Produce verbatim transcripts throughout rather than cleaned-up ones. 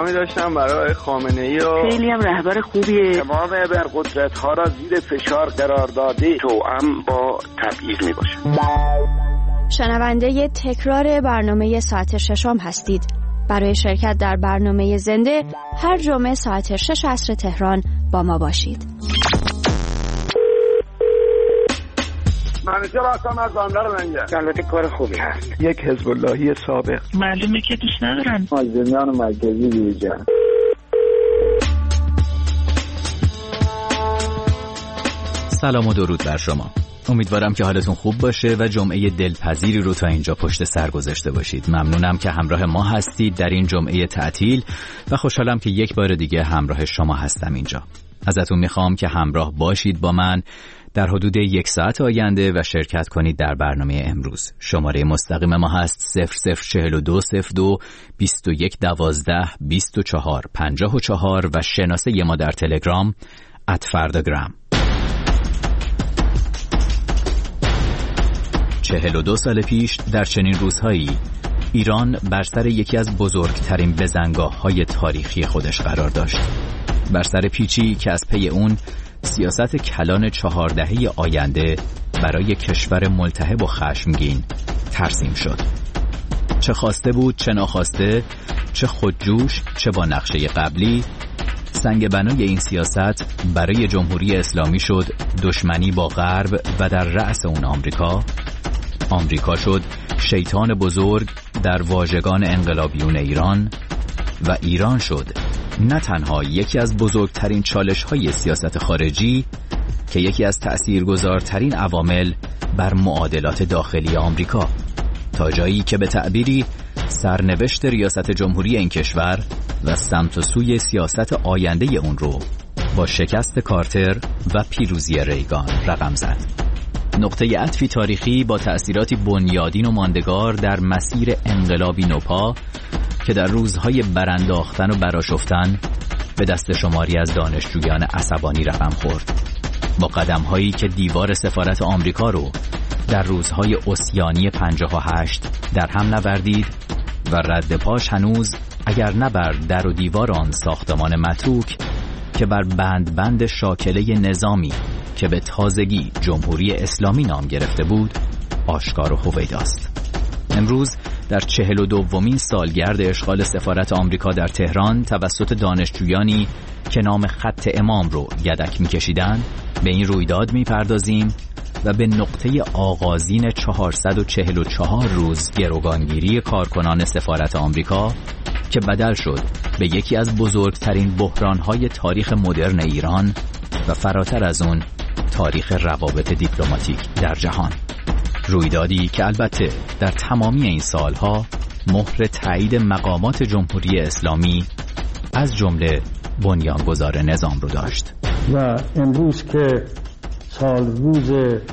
احترامی داشتم برای خامنه‌ای و خیلی هم رهبر خوبیه. تمام ابرقدرت‌ها را زیر فشار قرار داده توأم با تبعیض میباشه. شنونده تکرار برنامه ساعت ششم هستید. برای شرکت در برنامه زنده هر جمعه ساعت شش عصر تهران با ما باشید. منیجر هستم از بندر منجر. البته کار خوبی هست. یک حزب اللهی سابق. معلومه که دوست ندارن. مازنیان مرکزی بیرجن. سلام و درود بر شما. امیدوارم که حالتون خوب باشه و جمعه دلپذیری رو تا اینجا پشت سر گذاشته باشید. ممنونم که همراه ما هستید در این جمعه تعطیل و خوشحالم که یک بار دیگه همراه شما هستم اینجا. ازتون میخوام که همراه باشید با من در حدود یک ساعت آینده و شرکت کنید در برنامه امروز. شماره مستقیم ما هست صفر صفر چهل و دو صفر دو بیست و یک دوازده بیست و چهار پنجاه و چهار و شناسه ما در تلگرام ات فرداگرام. چهل و دو سال پیش در چنین روزهایی ایران بر سر یکی از بزرگترین بزنگاه‌های تاریخی خودش قرار داشت. بر سر پیچی که از پی اون سیاست کلان چهار دهه آینده برای کشور ملتهب و خشمگین ترسیم شد. چه خواسته بود چه ناخواسته، چه خودجوش چه با نقشه قبلی، سنگ بنای این سیاست برای جمهوری اسلامی شد دشمنی با غرب و در رأس اون آمریکا. آمریکا شد شیطان بزرگ در واژگان انقلابیون ایران و ایران شد نه تنها یکی از بزرگترین چالش‌های سیاست خارجی که یکی از تأثیرگذارترین عوامل بر معادلات داخلی آمریکا، تا جایی که به تعبیری سرنوشت ریاست جمهوری این کشور و سمت و سوی سیاست آینده اون رو با شکست کارتر و پیروزی ریگان رقم زد. نقطه عطفی تاریخی با تأثیراتی بنیادین و ماندگار در مسیر انقلابی نوپا که در روزهای برانداختن و برآشفتن به دست شماری از دانشجویان عصبانی رقم خورد. با قدم‌هایی که دیوار سفارت آمریکا رو در روزهای عصیانی پنجاه و هشت در هم نوردید و رد پاش هنوز اگر نه بر در و دیوار آن ساختمان متروک که بر بند بند شاکله نظامی که به تازگی جمهوری اسلامی نام گرفته بود آشکار و هویداست. امروز در چهل و دومین سالگرد اشغال سفارت آمریکا در تهران توسط دانشجویانی که نام خط امام رو یدک می‌کشیدند به این رویداد می‌پردازیم و به نقطه آغازین چهارصد و چهل و چهار روز گروگانگیری کارکنان سفارت آمریکا که بدل شد به یکی از بزرگترین بحران‌های تاریخ مدرن ایران و فراتر از اون تاریخ روابط دیپلماتیک در جهان. رویدادی که البته در تمامی این سالها مهر تایید مقامات جمهوری اسلامی از جمله بنیانگذار نظام رو داشت. و امروز که سال روز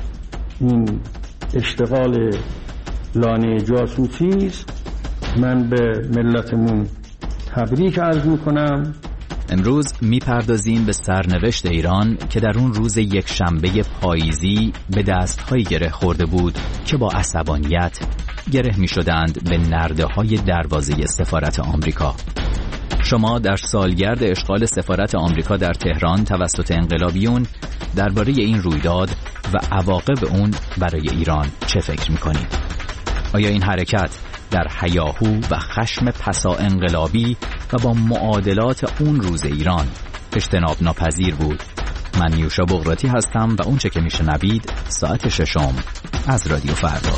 این اشتغال لانه جاسوسی است، من به ملتمون تبریک عرض میکنم. امروز میپردازیم به سرنوشت ایران که در اون روز یک شنبه پاییزی به دست‌های گره خورده بود که با عصبانیت گره میشدند به نرده‌های دروازه سفارت آمریکا. شما در سالگرد اشغال سفارت آمریکا در تهران توسط انقلابیون درباره این رویداد و عواقب اون برای ایران چه فکر میکنید؟ آیا این حرکت در هیاهو و خشم پسا انقلابی و با معادلات اون روز ایران اجتناب ناپذیر بود؟ من نیوشا بغراتی هستم و اون چه که میشنوید ساعت ششم از رادیو فردا.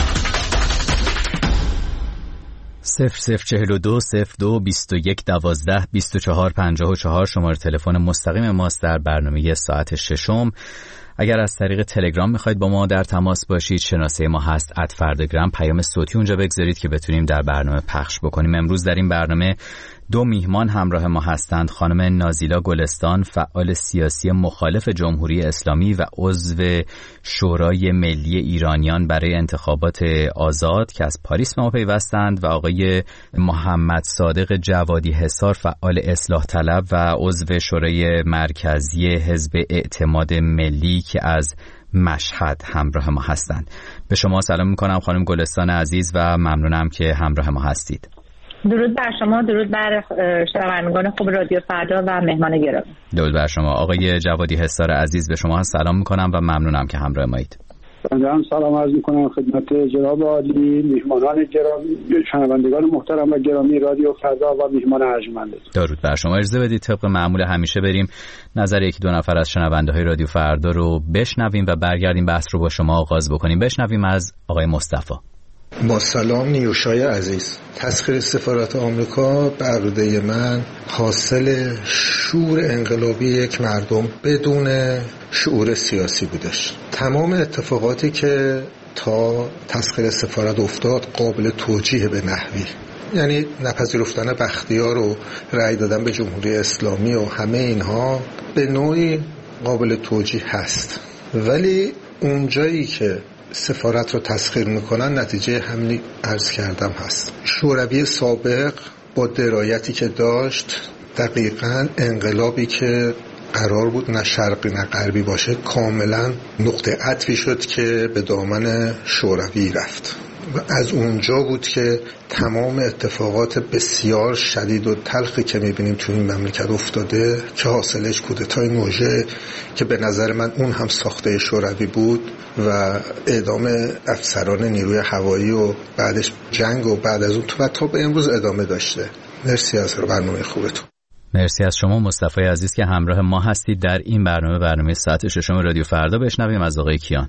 صفر صفر چهل و دو صفر دو بیست و یک دوازده بیست و چهار پنجاه و چهار شماره تلفن مستقیم ماست در برنامه ساعت ششم. اگر از طریق تلگرام میخواید با ما در تماس باشید شناسه ما هست ات فرداگرام. پیام صوتی اونجا بگذارید که بتونیم در برنامه پخش بکنیم. امروز در این برنامه دو میهمان همراه ما هستند. خانم نازیلا گلستان، فعال سیاسی مخالف جمهوری اسلامی و عضو شورای ملی ایرانیان برای انتخابات آزاد که از پاریس به ما پیوستند، و آقای محمد صادق جوادی حصار، فعال اصلاح طلب و عضو شورای مرکزی حزب اعتماد ملی که از مشهد همراه ما هستند. به شما سلام میکنم خانم گلستان عزیز و ممنونم که همراه ما هستید. درود بر شما، درود بر شنوندگان خوب رادیو فردا و مهمان گرامی. درود بر شما آقای جوادی حصار عزیز، به شما سلام میکنم و ممنونم که همراه مایید. بنده هم سلام عرض میکنم خدمت جناب عالی، میهمانان گرامی، شنوندگان محترم و گرامی رادیو فردا و میهمان ارجمند. درود بر شما. اجازه بدید طبق معمول همیشه بریم نظر یکی دو نفر از شنونده های رادیو فردا رو بشنویم و برگردیم بحث رو با شما آغاز بکنیم. بشنویم از آقای مصطفی. با سلام نیوشای عزیز. تسخیر سفارت آمریکا به عقیده من حاصل شور انقلابی یک مردم بدون شعور سیاسی بودش. تمام اتفاقاتی که تا تسخیر سفارت افتاد قابل توجیه به نحوی، یعنی نپذیرفتن بختیار و رأی دادن به جمهوری اسلامی و همه اینها به نوعی قابل توجیه هست، ولی اونجایی که سفارت رو تسخیر میکنن نتیجه همین عرض کردم هست. شوروی سابق با درایتی که داشت دقیقاً انقلابی که قرار بود نه شرقی نه غربی باشه کاملا نقطه عطفی شد که به دامن شوروی رفت و از اونجا بود که تمام اتفاقات بسیار شدید و تلخی که میبینیم تو این مملکت افتاده که حاصلش کودتای نوژه که به نظر من اون هم ساخته شوروی بود و اعدام افسران نیروی هوایی و بعدش جنگ و بعد از اون تو و تا به امروز ادامه داشته. مرسی از برنامه خوبتون. مرسی از شما مصطفی عزیز که همراه ما هستید در این برنامه برنامه ساعت ششم رادیو فردا. بشنویم از آقای کیان.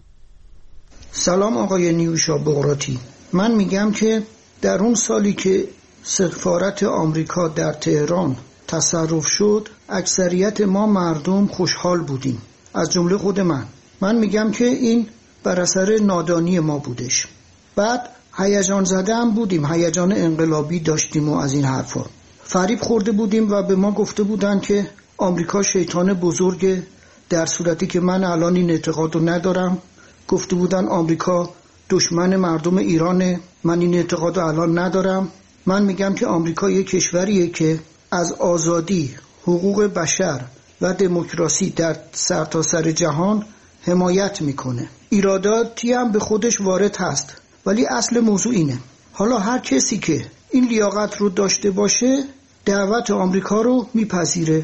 سلام آقای نیوشا بغراتی. من میگم که در اون سالی که سفارت آمریکا در تهران تصرف شد اکثریت ما مردم خوشحال بودیم، از جمله خود من. من میگم که این بر اثر نادانی ما بودش. بعد هیجان زده هم بودیم، هیجان انقلابی داشتیم و از این حرفا فریب خورده بودیم و به ما گفته بودن که آمریکا شیطان بزرگه، در صورتی که من الان این اعتقاد رو ندارم. گفته بودن آمریکا دشمن مردم ایرانه، من این اعتقاد رو الان ندارم. من میگم که آمریکا یک کشوریه که از آزادی، حقوق بشر و دموکراسی در سرتاسر جهان حمایت میکنه. ایراداتی هم به خودش وارد هست، ولی اصل موضوع اینه. حالا هر کسی که این لیاقت رو داشته باشه دعوت آمریکا رو میپذیره.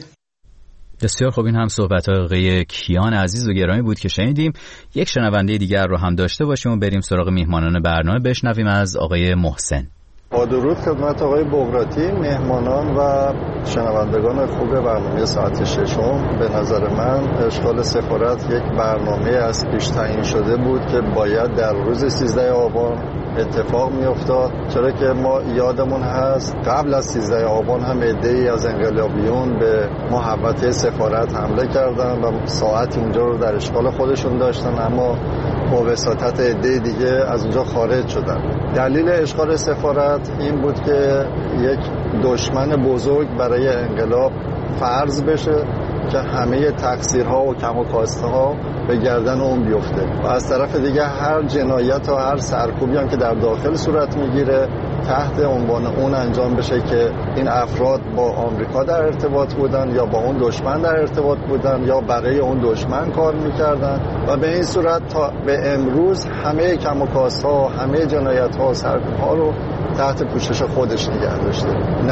بسیار خوب، این هم صحبت آقای کیان عزیز و گرامی بود که شنیدیم. یک شنونده دیگر رو هم داشته باشیم و بریم سراغ میهمانان برنامه. بشنویم از آقای محسن. با درود خدمت آقای بغراتی، مهمانان و شنوندگان خوب برنامه ساعت ششم. به نظر من اشغال سفارت یک برنامه از پیش تعیین شده بود که باید در روز سیزده آبان اتفاق می افتاد، چرا که ما یادمون هست قبل از سیزده آبان هم عده‌ای از انقلابیون به محوطه سفارت حمله کردن و ساعتی اونجا رو در اشغال خودشون داشتن، اما با وساطت عده دیگه از اونجا خارج شدن. دلیل اشغال سفارت این بود که یک دشمن بزرگ برای انقلاب فرض بشه که همه تقصیرها و کم و کاستها به گردن اون بیفته و از طرف دیگه هر جنایت و هر سرکوبی هم که در داخل صورت میگیره تحت عنوان اون انجام بشه که این افراد با آمریکا در ارتباط بودن یا با اون دشمن در ارتباط بودن یا برای اون دشمن کار میکردن و به این صورت تا به امروز همه کم و کاستها و همه جنایت‌ها و سرکوب‌ها رو تحت پوشش خودش نگه داشته.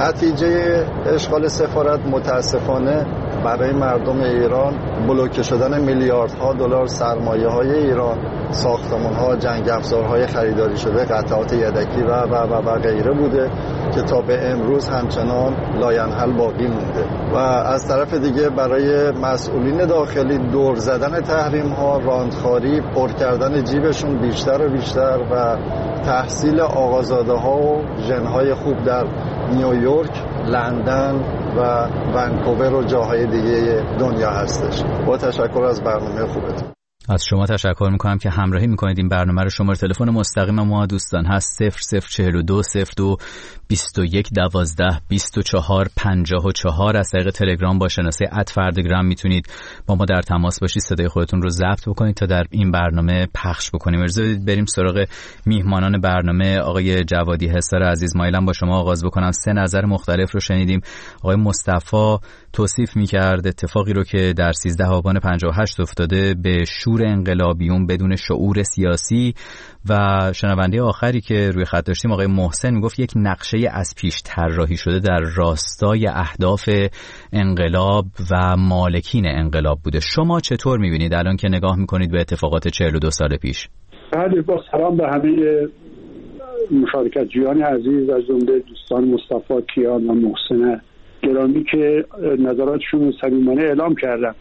نتیجه اشغال سفارت متاسفانه برای مردم ایران بلوکه شدن میلیاردها دلار سرمایه‌های ایران، ساختمان‌ها، جنگ افزارهای خریداری شده، قطعات یدکی و و و, و غیره بوده که تا به امروز همچنان لاینحل باقی مونده و از طرف دیگه برای مسئولین داخلی دور زدن تحریم‌ها، راندخاری، پر کردن جیبشون بیشتر و بیشتر و تحصیل آقازاده‌ها و ژن‌های خوب در نیویورک، لندن و ونکوور و جاهای دیگه دنیا هستش. با تشکر از برنامه خوبتون. از شما تشکر میکنم که همراهی میکنید این برنامه رو. شماره تلفن مستقیم ما دوستان هست صفر صفر چهل و دو صفر دو بیست و یک دوازده بیست و چهار پنجاه و چهار. از طریق تلگرام با شناسه ات فردگرام میتونید با ما در تماس باشید، صدای خودتون رو ضبط بکنید تا در این برنامه پخش بکنیم. اجازه بدید بریم سراغ میهمانان برنامه. آقای جوادی حصار عزیز، مایلم با شما آغاز بکنم. سه نظر مختلف رو شنیدیم. آقای مصطفی توصیف میکرد اتفاقی رو که در سیزده آبان پنجاه و هشت افتاده به شور انقلابیون بدون شعور سیاسی و شنونده آخری که روی خط داشتیم آقای محسن میگفت یک نقشه از پیش طراحی شده در راستای اهداف انقلاب و مالکین انقلاب بوده. شما چطور میبینید الان که نگاه میکنید به اتفاقات چهل و دو سال پیش؟ بله، با سلام به همه مشارکت جویان عزیز از جمله دوستان مصطفی کیان و محسن گرامی که نظراتشون رو صمیمانه اعلام کردن.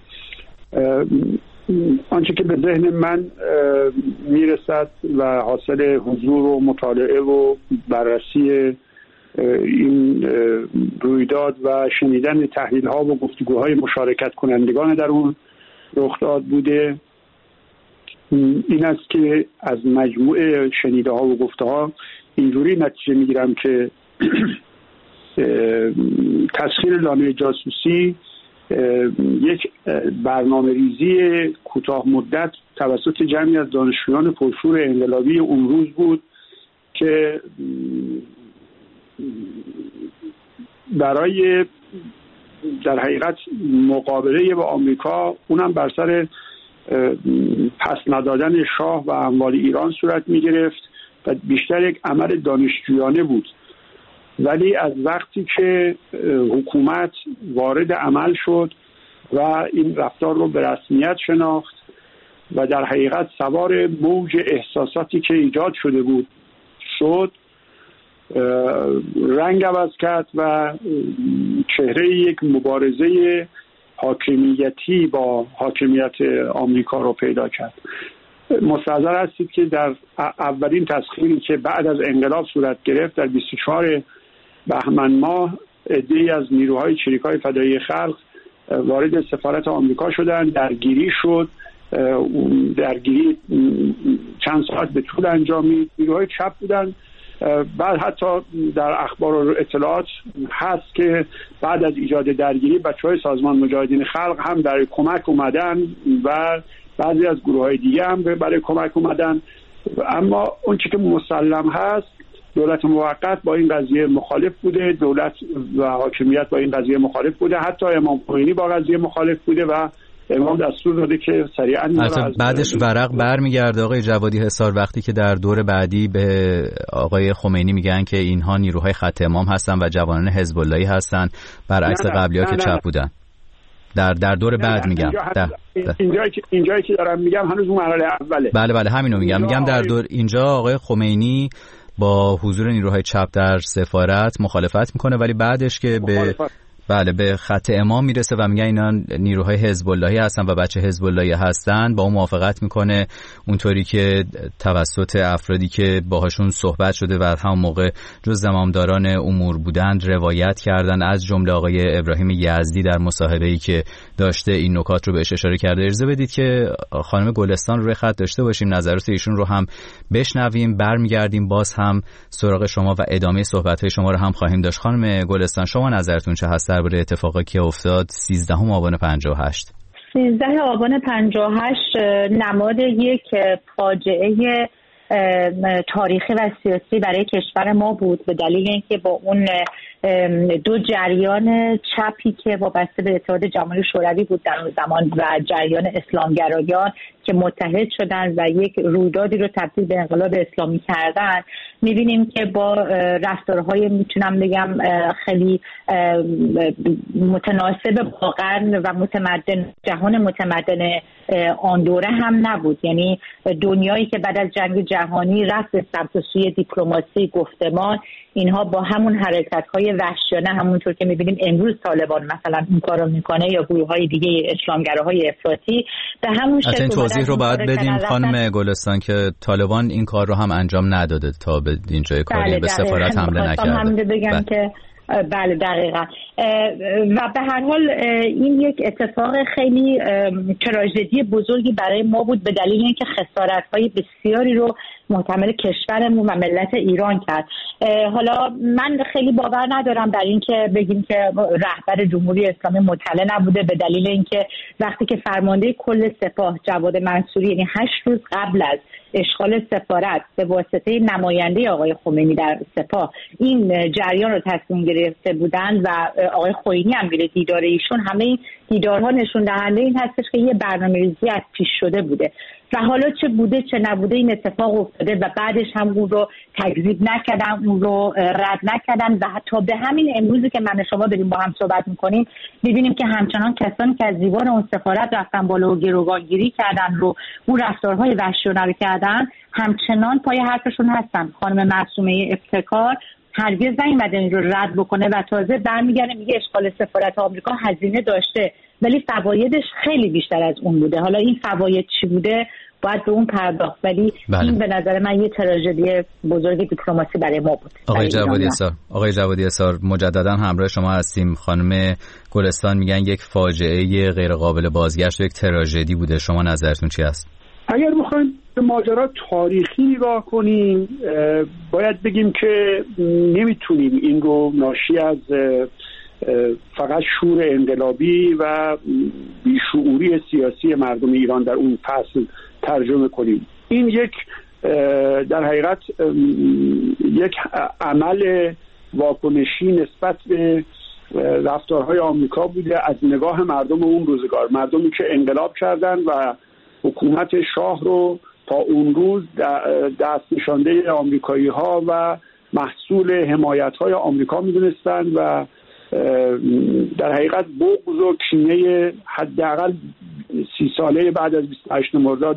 آنچه که به ذهن من میرسد و حاصل حضور و مطالعه و بررسی این رویداد و شنیدن تحلیل ها و گفتگوهای مشارکت کنندگان در اون رخ داد بوده، این است که از مجموعه شنیده ها و گفته ها اینجوری نتیجه میگیرم که تسخیر لانه جاسوسی یک برنامه ریزی کوتاه مدت توسط جمعی از دانشجویان پرشور انقلابی اون روز بود که برای در حقیقت مقابله با آمریکا، اونم بر سر پس ندادن شاه و اموال ایران صورت می گرفت و بیشتر یک عمل دانشجویانه بود. ولی از وقتی که حکومت وارد عمل شد و این رفتار رو به رسمیت شناخت و در حقیقت سوار موج احساساتی که ایجاد شده بود شد، رنگ عوض کرد و چهره یک مبارزه حاکمیتی با حاکمیت آمریکا رو پیدا کرد. مستحضر هستید که در اولین تسخیری که بعد از انقلاب صورت گرفت در بیست و چهارم بهمن ماه، عده‌ای از نیروهای چریکای فدایی خلق وارد سفارت آمریکا شدند. درگیری شد، درگیری چند ساعت به طول انجامید. نیروهای چپ بودند. بعد حتی در اخبار و اطلاعات هست که بعد از ایجاد درگیری بچه‌های سازمان مجاهدین خلق هم در کمک اومدن و بعضی از گروه‌های دیگه هم برای کمک اومدن. اما اون چیزی که مسلم هست، دولت موقت با این قضیه مخالف بوده، دولت و حاکمیت با این قضیه مخالف بوده، حتی امام خمینی با قضیه مخالف بوده و امام دستور داده که سریعا بعدش ورق برمیگرده. آقای جوادی حصار وقتی که در دور بعدی به آقای خمینی میگن که اینها نیروهای خط امام هستن و جوانان حزب اللهی هستن، برعکس قبلی‌ها که چپ بودن. در در دور نه بعد نه میگم اینجا در اینجایی که اینجایی که دارم میگم هنوز اون مرحله اوله. بله بله همینو میگم. میگم در دور اینجا آقای خمینی با حضور نیروهای چپ در سفارت مخالفت میکنه، ولی بعدش که به بله به خط امام میرسه و میگن اینا نیروهای حزب اللهی هستن و بچه حزب اللهی هستن، با اون موافقت میکنه. اونطوری که توسط افرادی که باهاشون صحبت شده و همون موقع جز زمامداران امور بودند روایت کردن، از جمله آقای ابراهیم یزدی در مصاحبه‌ای که داشته این نکات رو بهش اشاره کرده. اجازه بدید که خانم گلستان روی خط داشته باشیم، نظرات ایشون رو هم بشنویم، برمیگردیم باز هم سراغ شما و ادامه صحبت‌های شما رو هم خواهیم داشت. خانم گلستان، شما نظرتون چه هست درباره اتفاقی که افتاد سیزدهم آبان پنجاه و هشت؟ سیزده آبان پنجاه و هشت نماد یک فاجعه تاریخی و سیاسی برای کشور ما بود، به دلیل اینکه با اون دو جریان چپی که وابسته به اتحاد جماهیر شوروی بود در اون زمان و جریان اسلامگرایان که متحد شدن و یک رویدادی رو تبدیل به انقلاب اسلامی کردن، می‌بینیم که با رفتارهای میتونم بگم خیلی متناسب با قرن و متمدن جهان متمدن آن دوره هم نبود. یعنی دنیایی که بعد از جنگ جهانی رفت به سمت سوی دیپلماسی، گفتمان، اینها با همون حرکت‌های وحشیانه، همونطور که می‌بینیم امروز طالبان مثلا این کارو میکنه یا گروه‌های دیگه اشغالگراهای افراطی، به همون شکل این توضیح رو باید بدیم خانم گلستان که طالبان این کار رو هم انجام نداده تا به اینجای کاری بله به سفارت حمله نکرده. همین بگم بله. که بله دقیقا. و به هر حال این یک اتفاق خیلی تراژدی بزرگی برای ما بود، به دلیل اینکه خسارت‌های بسیاری رو محتمل کشورمون و ملت ایران کرد. حالا من خیلی باور ندارم در این که بگیم که رهبر جمهوری اسلامی مطلع نبوده، به دلیل اینکه وقتی که فرمانده کل سپاه جواد منصوری یعنی هشت روز قبل از اشغال سفارت به واسطه نماینده آقای خمینی در سپاه این جریان رو تصمیم گرفته بودن و آقای خوئینی هم میره دیدار ایشون، همه این دیدارها نشون دهنده این هستش که یه برنامه‌ریزی از پیش شده بوده و حالا چه بوده چه نبوده این اتفاق افتاده و بعدش هم اون رو تکذیب نکردن، اون رو رد نکردن و حتی به همین امروزی که من شما داریم با هم صحبت میکنیم میبینیم که همچنان کسانی که از دیوار اون سفارت رفتن بالا و گروگانگیری کردن رو اون رفتارهای وحشیانه رو کردن همچنان پای حرفشون هستن. خانم معصومه ابتکار هرگز نیومده این رو رد بکنه و تازه برمیگره میگه اشغال سفارت آمریکا هزینه داشته ولی فوایدش خیلی بیشتر از اون بوده. حالا این فواید چی بوده باید به اون پرداخت، ولی بله. این به نظر من یه تراژدی بزرگ دیپلماسی برای ما بود. آقای جوادی اسار آقای جوادی اسار مجددا همراه شما هستیم. خانم گلستان میگن یک فاجعه غیر قابل بازگشت و یک تراژدی بوده، شما نظرتون چی است؟ اگر بخوایم به ماجرا تاریخی نگاه کنیم باید بگیم که نمیتونیم این رو ناشی از فقط شور انقلابی و بیشعوری سیاسی مردم ایران در اون فصل ترجمه کنیم. این یک در حقیقت یک عمل واکنشی نسبت به رفتارهای آمریکا بوده از نگاه مردم اون روزگار، مردمی که انقلاب کردن و حکومت شاه رو تا اون روز دست نشانده آمریکایی ها و محصول حمایت های آمریکا میدونستن و در حقیقت بغض و کینه حداقل سی ساله بعد از بیست و هشتم مرداد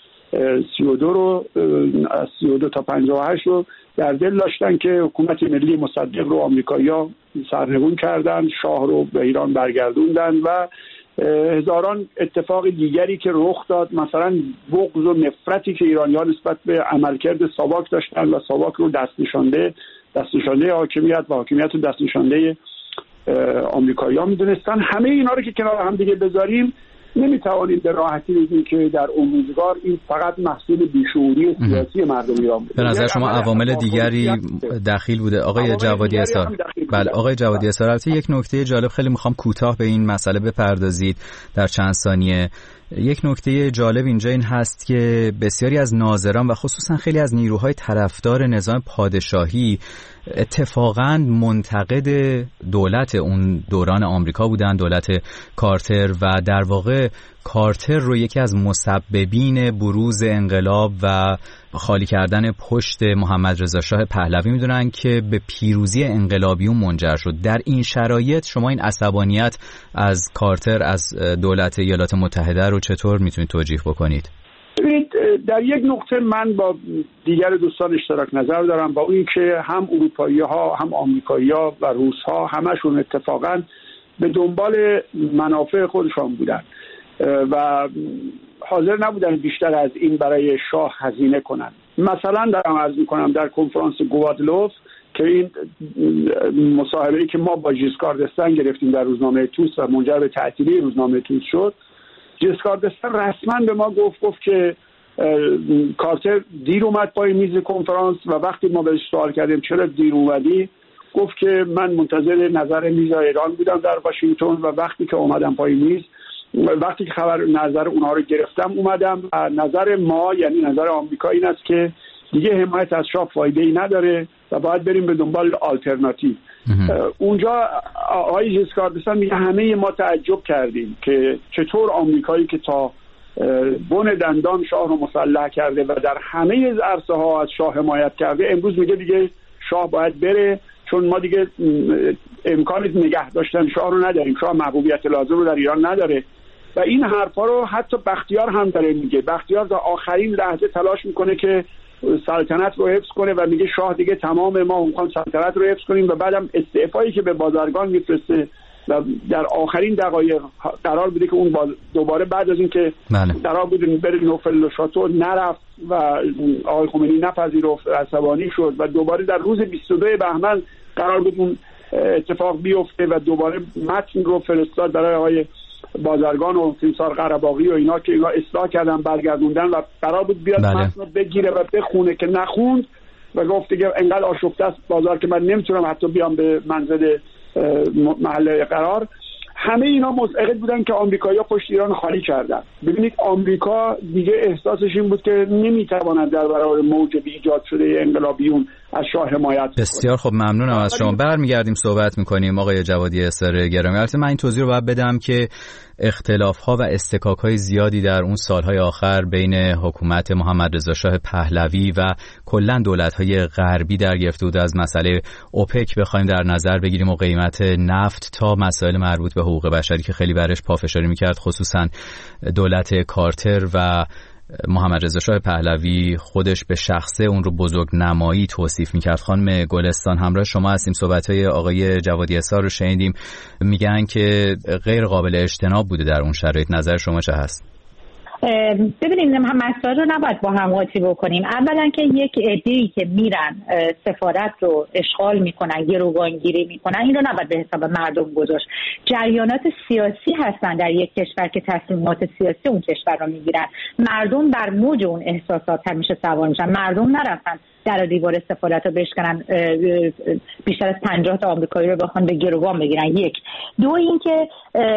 سی و دو رو از سی و دو تا پنجاه و هشت رو در دل داشتن که حکومت ملی مصدق رو آمریکایی‌ها سرنگون کردن، شاه رو به ایران برگردوندن و هزاران اتفاق دیگری که رخ داد، مثلا بغض و نفرتی که ایرانی‌ها نسبت به عملکرد ساواک داشتن و ساواک رو دست نشانده دست نشانده حاکمیت و حاکمیت رو دست نشانده آمریکایی‌ها می‌دونستان. همه اینا رو که کنار هم دیگه بذاریم نمی‌توانیم به راحتی بگیم که در اون روزگار این فقط محصول بیشعوری سیاسی مردم ایران بود. به نظر شما عوامل دیگری دخیل بوده آقای جوادی اسار؟ بله آقای جوادی اسار، البته یک نکته جالب خیلی می‌خوام کوتاه به این مسئله بپردازید در چند ثانیه. یک نکته جالب اینجا این هست که بسیاری از ناظران و خصوصا خیلی از نیروهای طرفدار نظام پادشاهی اتفاقاً منتقد دولت اون دوران آمریکا بودن، دولت کارتر، و در واقع کارتر رو یکی از مسببین بروز انقلاب و خالی کردن پشت محمد رضا شاه پهلوی میدونن که به پیروزی انقلابیون منجر شد. در این شرایط شما این عصبانیت از کارتر، از دولت ایالات متحده رو چطور میتونید توجیه بکنید؟ ببینید در یک نقطه من با دیگر دوستان اشتراک نظر دارم، با این که هم اروپایی ها هم آمریکایی ها و روس ها همشون اتفاقا به دنبال منافع خودشان بودن و حاضر نبودن بیشتر از این برای شاه هزینه کنن. مثلا دارم عرض میکنم در کنفرانس گوادلوف که این مصاحبه‌ای که ما با ژیسکار دستن گرفتیم در روزنامه توس و منجر به تعطیلی روزنامه توس شد، ژیسکار دستن رسما به ما گفت گفت که کارتر دیر اومد پای میز کنفرانس و وقتی ما بهش سوال کردیم چرا دیر اومدی، گفت که من منتظر نظر میز ایران بودم در واشنگتن و وقتی که اومدم پای میز، وقتی که خبر نظر اونها رو گرفتم اومدم و نظر ما یعنی نظر آمریکا این است که دیگه حمایت از شاه فایده‌ای نداره و باید بریم به دنبال آلترناتیو. اونجا آقای ژیسکار دستن میگه همه ما تعجب کردیم که چطور آمریکایی که تا بن دندان شاه رو مسلح کرده و در همه عرصه ها از شاه حمایت کرده امروز میگه دیگه شاه باید بره چون ما دیگه امکان نگه داشتن شاه رو نداریم، شاه محبوبیت لازم رو در ایران نداره. و این حرفا رو حتی بختیار هم داره میگه. بختیار تا آخرین لحظه تلاش میکنه که سلطنت رو حفظ کنه و میگه شاه دیگه تمام ما میخوام سلطنت رو حفظ کنیم و بعدم استعفایی که به بازرگان میفرسته و در آخرین دقایق قرار بوده که اون دوباره بعد از اینکه قرار بود بره نوفل شاتو نرفت و آقای خمینی نپذیرفت، عصبانی شد و دوباره در روز بیست و دو بهمن قرار بود اون اتفاق بیفته و دوباره متن رو فرستاد برای آقای بازرگان و تیمسار قره‌باغی و اینا که اینا اصلاح کردن برگردوندن و قرار بود بیاد بله. متن رو بگیره و بخونه که نخوند و گفت دیگه انقدر آشفته است بازار که من نمیتونم حتی بیام به منزل محل قرار. همه اینا مزعج بودن که آمریکایی‌ها پشت ایران خالی کردن. ببینید آمریکا دیگه احساسش این بود که نمیتواند در برابر موج ایجاد شده انقلابیون از شاه حمایت. بسیار خب، ممنونم از شما. برمیگردیم صحبت میکنیم آقای جوادی اسار گرامی. البته من این توضیح رو باید بدم که اختلاف‌ها و استکاک‌های زیادی در اون سال‌های آخر بین حکومت محمد رضا شاه پهلوی و کلاً دولت‌های غربی در گرفته بود. از مسئله اوپک بخوایم در نظر بگیریم و قیمت نفت تا مسائل مربوط به حقوق بشری که خیلی برش پافشاری می‌کرد، خصوصاً دولت کارتر و محمد رضا شاه پهلوی خودش به شخصه اون رو بزرگ نمایی توصیف میکرد. خانم گلستان، همراه شما هستیم. صحبت‌های آقای جوادی اسار رو شنیدیم، میگن که غیر قابل اجتناب بوده در اون شرایط. نظر شما چه هست؟ ببینیم هم مسائل رو نباید با هم قاطی بکنیم. اولا که یک عده‌ای که میرن سفارت رو اشغال میکنن، گروگانگیری میکنن، این رو نباید به حساب مردم گذاشت. جریانات سیاسی هستن در یک کشور که تصمیمات سیاسی اون کشور رو میگیرن. مردم بر موج اون احساسات همیشه سوار میشن. مردم نرفتن در دیوار سفارت رو بشکنن بیشتر از پنجاه تا آمریکایی رو بخوان به گروگان بگیرن. یک دو اینکه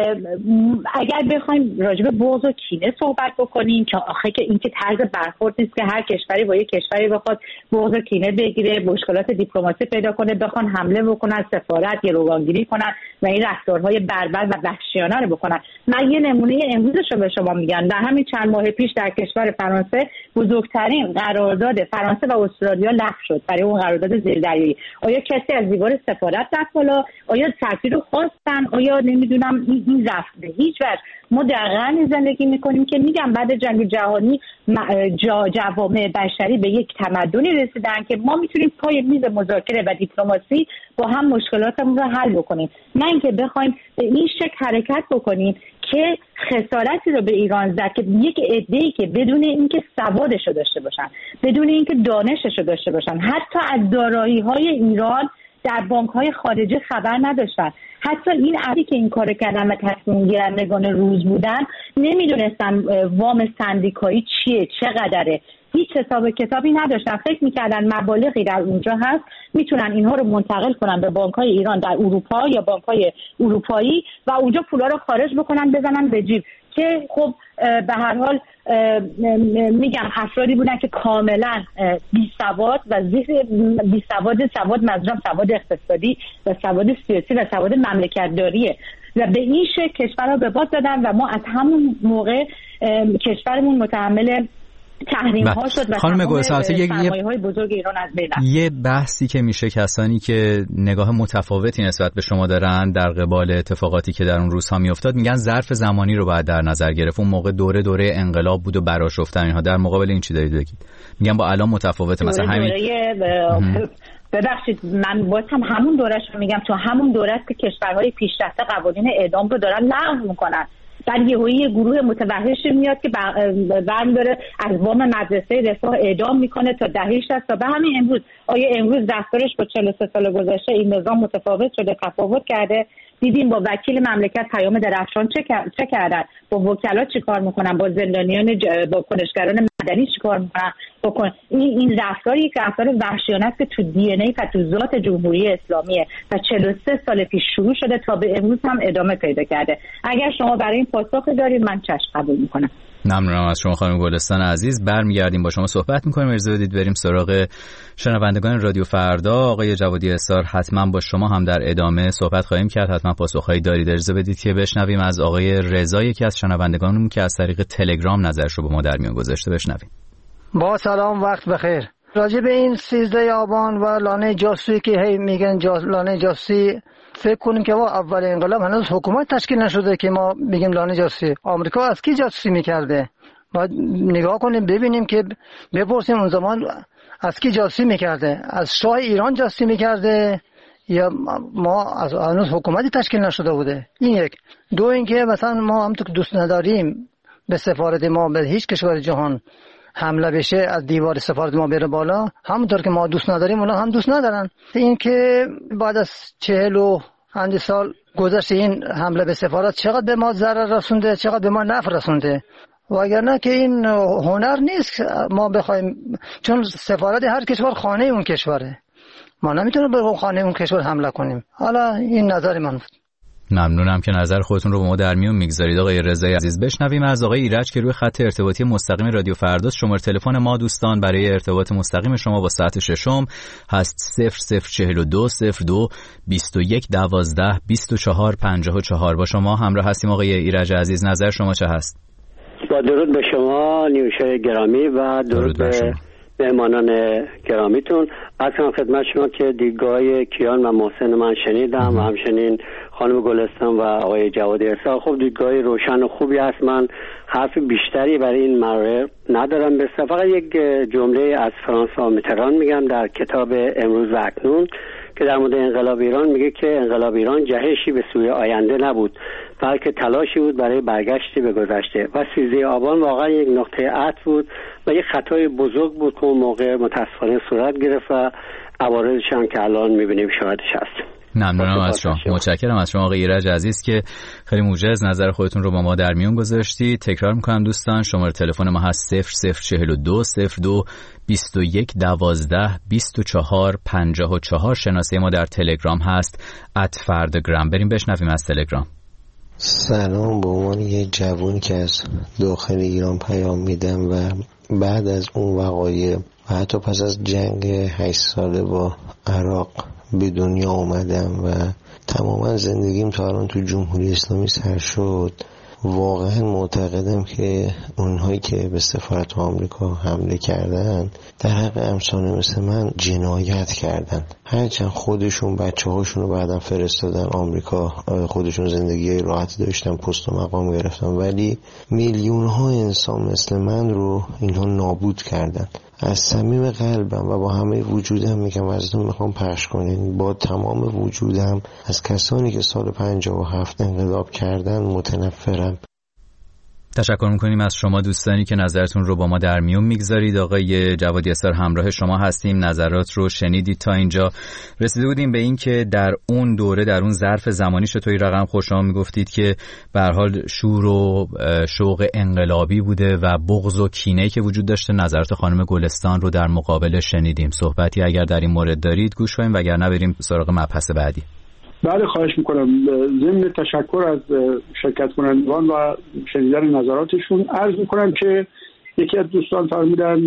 اگر بخوایم راجع به بغض و کینه صحبت بکنیم که آخه که این که طرز برخورد نیست که هر کشوری با یک کشوری بخواد بغض و کینه بگیره، مشکلات دیپلماسی پیدا کنه، بخوان حمله بکنن، سفارت گروگانگیری کنن و این رفتارهای بربر و وحشیانه رو بکنن. من یه نمونه امروزش رو به شما میگم. در همین چند ماه پیش در کشور فرانسه بزرگترین قرارداد فرانسه و استرالیا لغو شد برای اون قرارداد زیردریایی. آیا کسی از دیوار سفارت رفت بالا؟ آیا سفیر رو خواستن؟ آیا نمیدونم این رفت؟ به هیچ وجه. ما در قرنی زندگی میکنیم که میگم بعد جنگ جهانی جا جوامع بشری به یک تمدنی رسیدن که ما میتونیم پای میز مذاکره و دیپلماسی با هم مشکلاتمون رو حل بکنیم، نه اینکه بخوایم به این شکل حرکت بکنیم که خسارتی رو به ایران زد که یک عده‌ای که بدون اینکه سوادش رو داشته باشن، بدون اینکه دانشش رو داشته باشن، حتی از دارایی‌های ایران در بانک‌های خارجی خبر نداشتن. حتی این عدی که این کار کردن و تصمیم گیرندگان روز بودن نمیدونستن وام سندیکایی چیه، چقدره، هیچ حساب کتابی نداشتن. فکر میکردن مبالغی در اونجا هست میتونن اینها رو منتقل کنن به بانک‌های ایران در اروپا یا بانک‌های اروپایی و اونجا پولا رو خارج بکنن بزنن به جیب، که خب به هر حال میگم افرادی بودن که کاملا بی سواد و ذهن بی سواد سواد مزرم سواد اقتصادی و سواد سیاسی و سواد مملکت‌داریه و به این شکل کشور رو به باد دادن و ما از همون موقع کشورمون متحمل تحریم ها شد و تمام سرمایه‌های بزرگ ایران از بین رفت. یه بحثی که میشه کسانی که نگاه متفاوتی نسبت به شما دارن در قبال اتفاقاتی که در اون روزها میافتاد، میگن ظرف زمانی رو باید در نظر گرفت. اون موقع دوره دوره انقلاب بود و برآشفتن اینها. در مقابل این چی دارید بگید؟ میگن با الان متفاوته. مثلا همین ببخشید من باز هم همون دورهش رو میگم، تو همون دوره است که کشورهای پیشرفته قوانین اعدام رو دارن لغو میکنن. بعد یه گروه متوحشی میاد که برمی داره از وام مدرسه رفاه اعدام میکنه تا دهه شصت تا به همین امروز. آیا امروز دستورش با چهل و سه سال گذشته این نظام متفاوت شده، تفاوت کرده؟ دیدیم با وکیل مملکت پیام درخشان چه چه کردن، با وکلا چیکار میکنن، با زندانیان ج... با کنشگران مدنی چیکار میکنن. بکن این این رفتار یک رفتار وحشیانه است که تو دی ان ای و تو ذات جمهوری اسلامیه و چهل و سه سال پیش شروع شده تا به امروز هم ادامه پیدا کرده. اگر شما برای این پاسخ دارید من چشم قبول میکنم. ممنونم از شما خانم گلستان عزیز. برمیگردیم با شما صحبت میکنیم. اجازه بدید بریم سراغ شنوندگان رادیو فردا. آقای جوادی اسار، حتما با شما هم در ادامه صحبت خواهیم کرد، حتما پاسخهایی دارید. اجازه بدید که بشنویم از آقای رضا، یکی از شنوندگانمون که از طریق تلگرام نظرش رو با ما در میون گذاشته. بشنویم. با سلام، وقت بخیر. راجع به این سیزده آبان و لانه جاسوسی که هی میگن جاس لانه جاسوسی، فکر کنیم که وا اول انقلاب هنوز حکومت تشکیل نشده که ما بگیم لانه جاسوسی. آمریکا از کی جاسوسی میکرده؟ باید نگاه کنیم ببینیم که بپرسیم اون زمان از کی جاسوسی میکرده؟ از شاه ایران جاسوسی میکرده یا ما از هنوز حکومتی تشکیل نشده بوده؟ این یک. دو اینکه مثلا ما هم تو دوست نداریم به سفارت ما به هیچ کشور جهان حمله بشه، از دیوار سفارت ما بره بالا، همونطور که ما دوست نداریم اونا هم دوست ندارن. این که بعد از چهل و اند سال گذشته این حمله به سفارت چقدر به ما ضرر رسونده، چقدر به ما نفع رسونده. وگرنه که این هنر نیست ما بخوایم، چون سفارت هر کشور خانه اون کشوره، ما نمیتونیم به خانه اون کشور حمله کنیم. حالا این نظر من بود. ممنونم که نظر خودتون رو با ما در میون میگذارید آقای رضای عزیز. بشنویم از آقای ایرج که روی خط ارتباطی مستقیم رادیو فرداست. شماره تلفن ما دوستان برای ارتباط مستقیم شما با ساعت ششم هست صفر صفر چهل و دو صفر دو بیست و یک دوازده بیست و چهار پنجاه و چهار. با شما همراه هستیم آقای ایرج عزیز، نظر شما چه هست؟ با درود به شما نیوشای گرامی و درود, درود به مهمانان گرامیتون. از هم خدمت شما که دیدگاه کیان و محسن من شنیدم و همچنین خانم گلستان و آقای جواد ارسال. خب دیدگاه روشن و خوبی هست. من حرف بیشتری برای این مورد ندارم، به فقط یک جمله از فرانسوا میتران میگم در کتاب امروز و اکنون که در مورد انقلاب ایران میگه که انقلاب ایران جهشی به سوی آینده نبود بلکه تلاشی بود برای برگشتی به گذشته و سیزده آبان واقعا یک نقطه عطف بود و یک خطای بزرگ بود که اون موقع متاسفانه صورت گرفت و عوارضش هم که الان میبینیم شاهدش هست. ممنونم از شما، متشکرم از شما آقای ایرج عزیز که خیلی موجز نظر خودتون رو با ما در میون گذاشتی. تکرار میکنم دوستان شماره تلفن ما هست صفر صفر چهل و دو صفر دو بیست و یک دوازده بیست و چهار پنجاه و چهار. شناسه ما در تلگرام هست ات فردگرام. بریم بشنویم از تلگرام. سلام، به عنوان یه جوونی که از داخل ایران پیام میدم و بعد از اون وقایع و حتی پس از جنگ هشت ساله با عراق به دنیا اومدم و تماما زندگیم تا الان تو جمهوری اسلامی سر شد، واقعا معتقدم که اونهایی که به سفارت آمریکا حمله کردن در حق امثال مثل من جنایت کردن. هرچند خودشون بچه هاشون رو بعدم فرستادن آمریکا، خودشون زندگی راحتی داشتن، پست و مقام گرفتن، ولی میلیون ها انسان مثل من رو اینها نابود کردن. از صمیم قلبم و با همه وجودم میگم و ازتون میخوام پخش کنین، با تمام وجودم از کسانی که سال پنجاه و هفت انقلاب کردن متنفرم. تشکر میکنیم از شما دوستانی که نظرتون رو با ما در میون میگذارید. آقای جوادی اسار همراه شما هستیم. نظرات رو شنیدید. تا اینجا رسیده بودیم به این که در اون دوره، در اون ظرف زمانی چطوری رقم خورد شما میگفتید که به هر حال شور و شوق انقلابی بوده و بغض و کینه‌ای که وجود داشته. نظرات خانم گلستان رو در مقابل شنیدیم. صحبتی اگر در این مورد دارید گوش کنیم وگرنه بریم سراغ مبحث بعدی. بله، خواهش میکنم. ضمن تشکر از شرکت کنندگان و شنیدن نظراتشون عرض میکنم که یکی از دوستان فرمودن،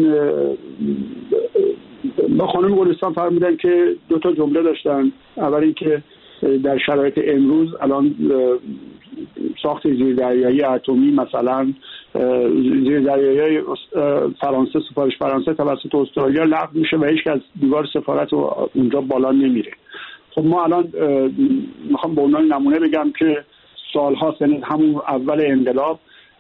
با خانم گلستان فرمودن که دو تا جمله داشتن. اول اینکه در شرایط امروز الان ساخت زیردریایی اتمی مثلا زیردریایی فرانسه، سفارش فرانسه توسط استرالیا لغو میشه و هیچ کس دیوار سفارت اونجا بالا نمیره. خب ما الان میخوام به عنوان نمونه بگم که سالها سنین همون اول انقلاب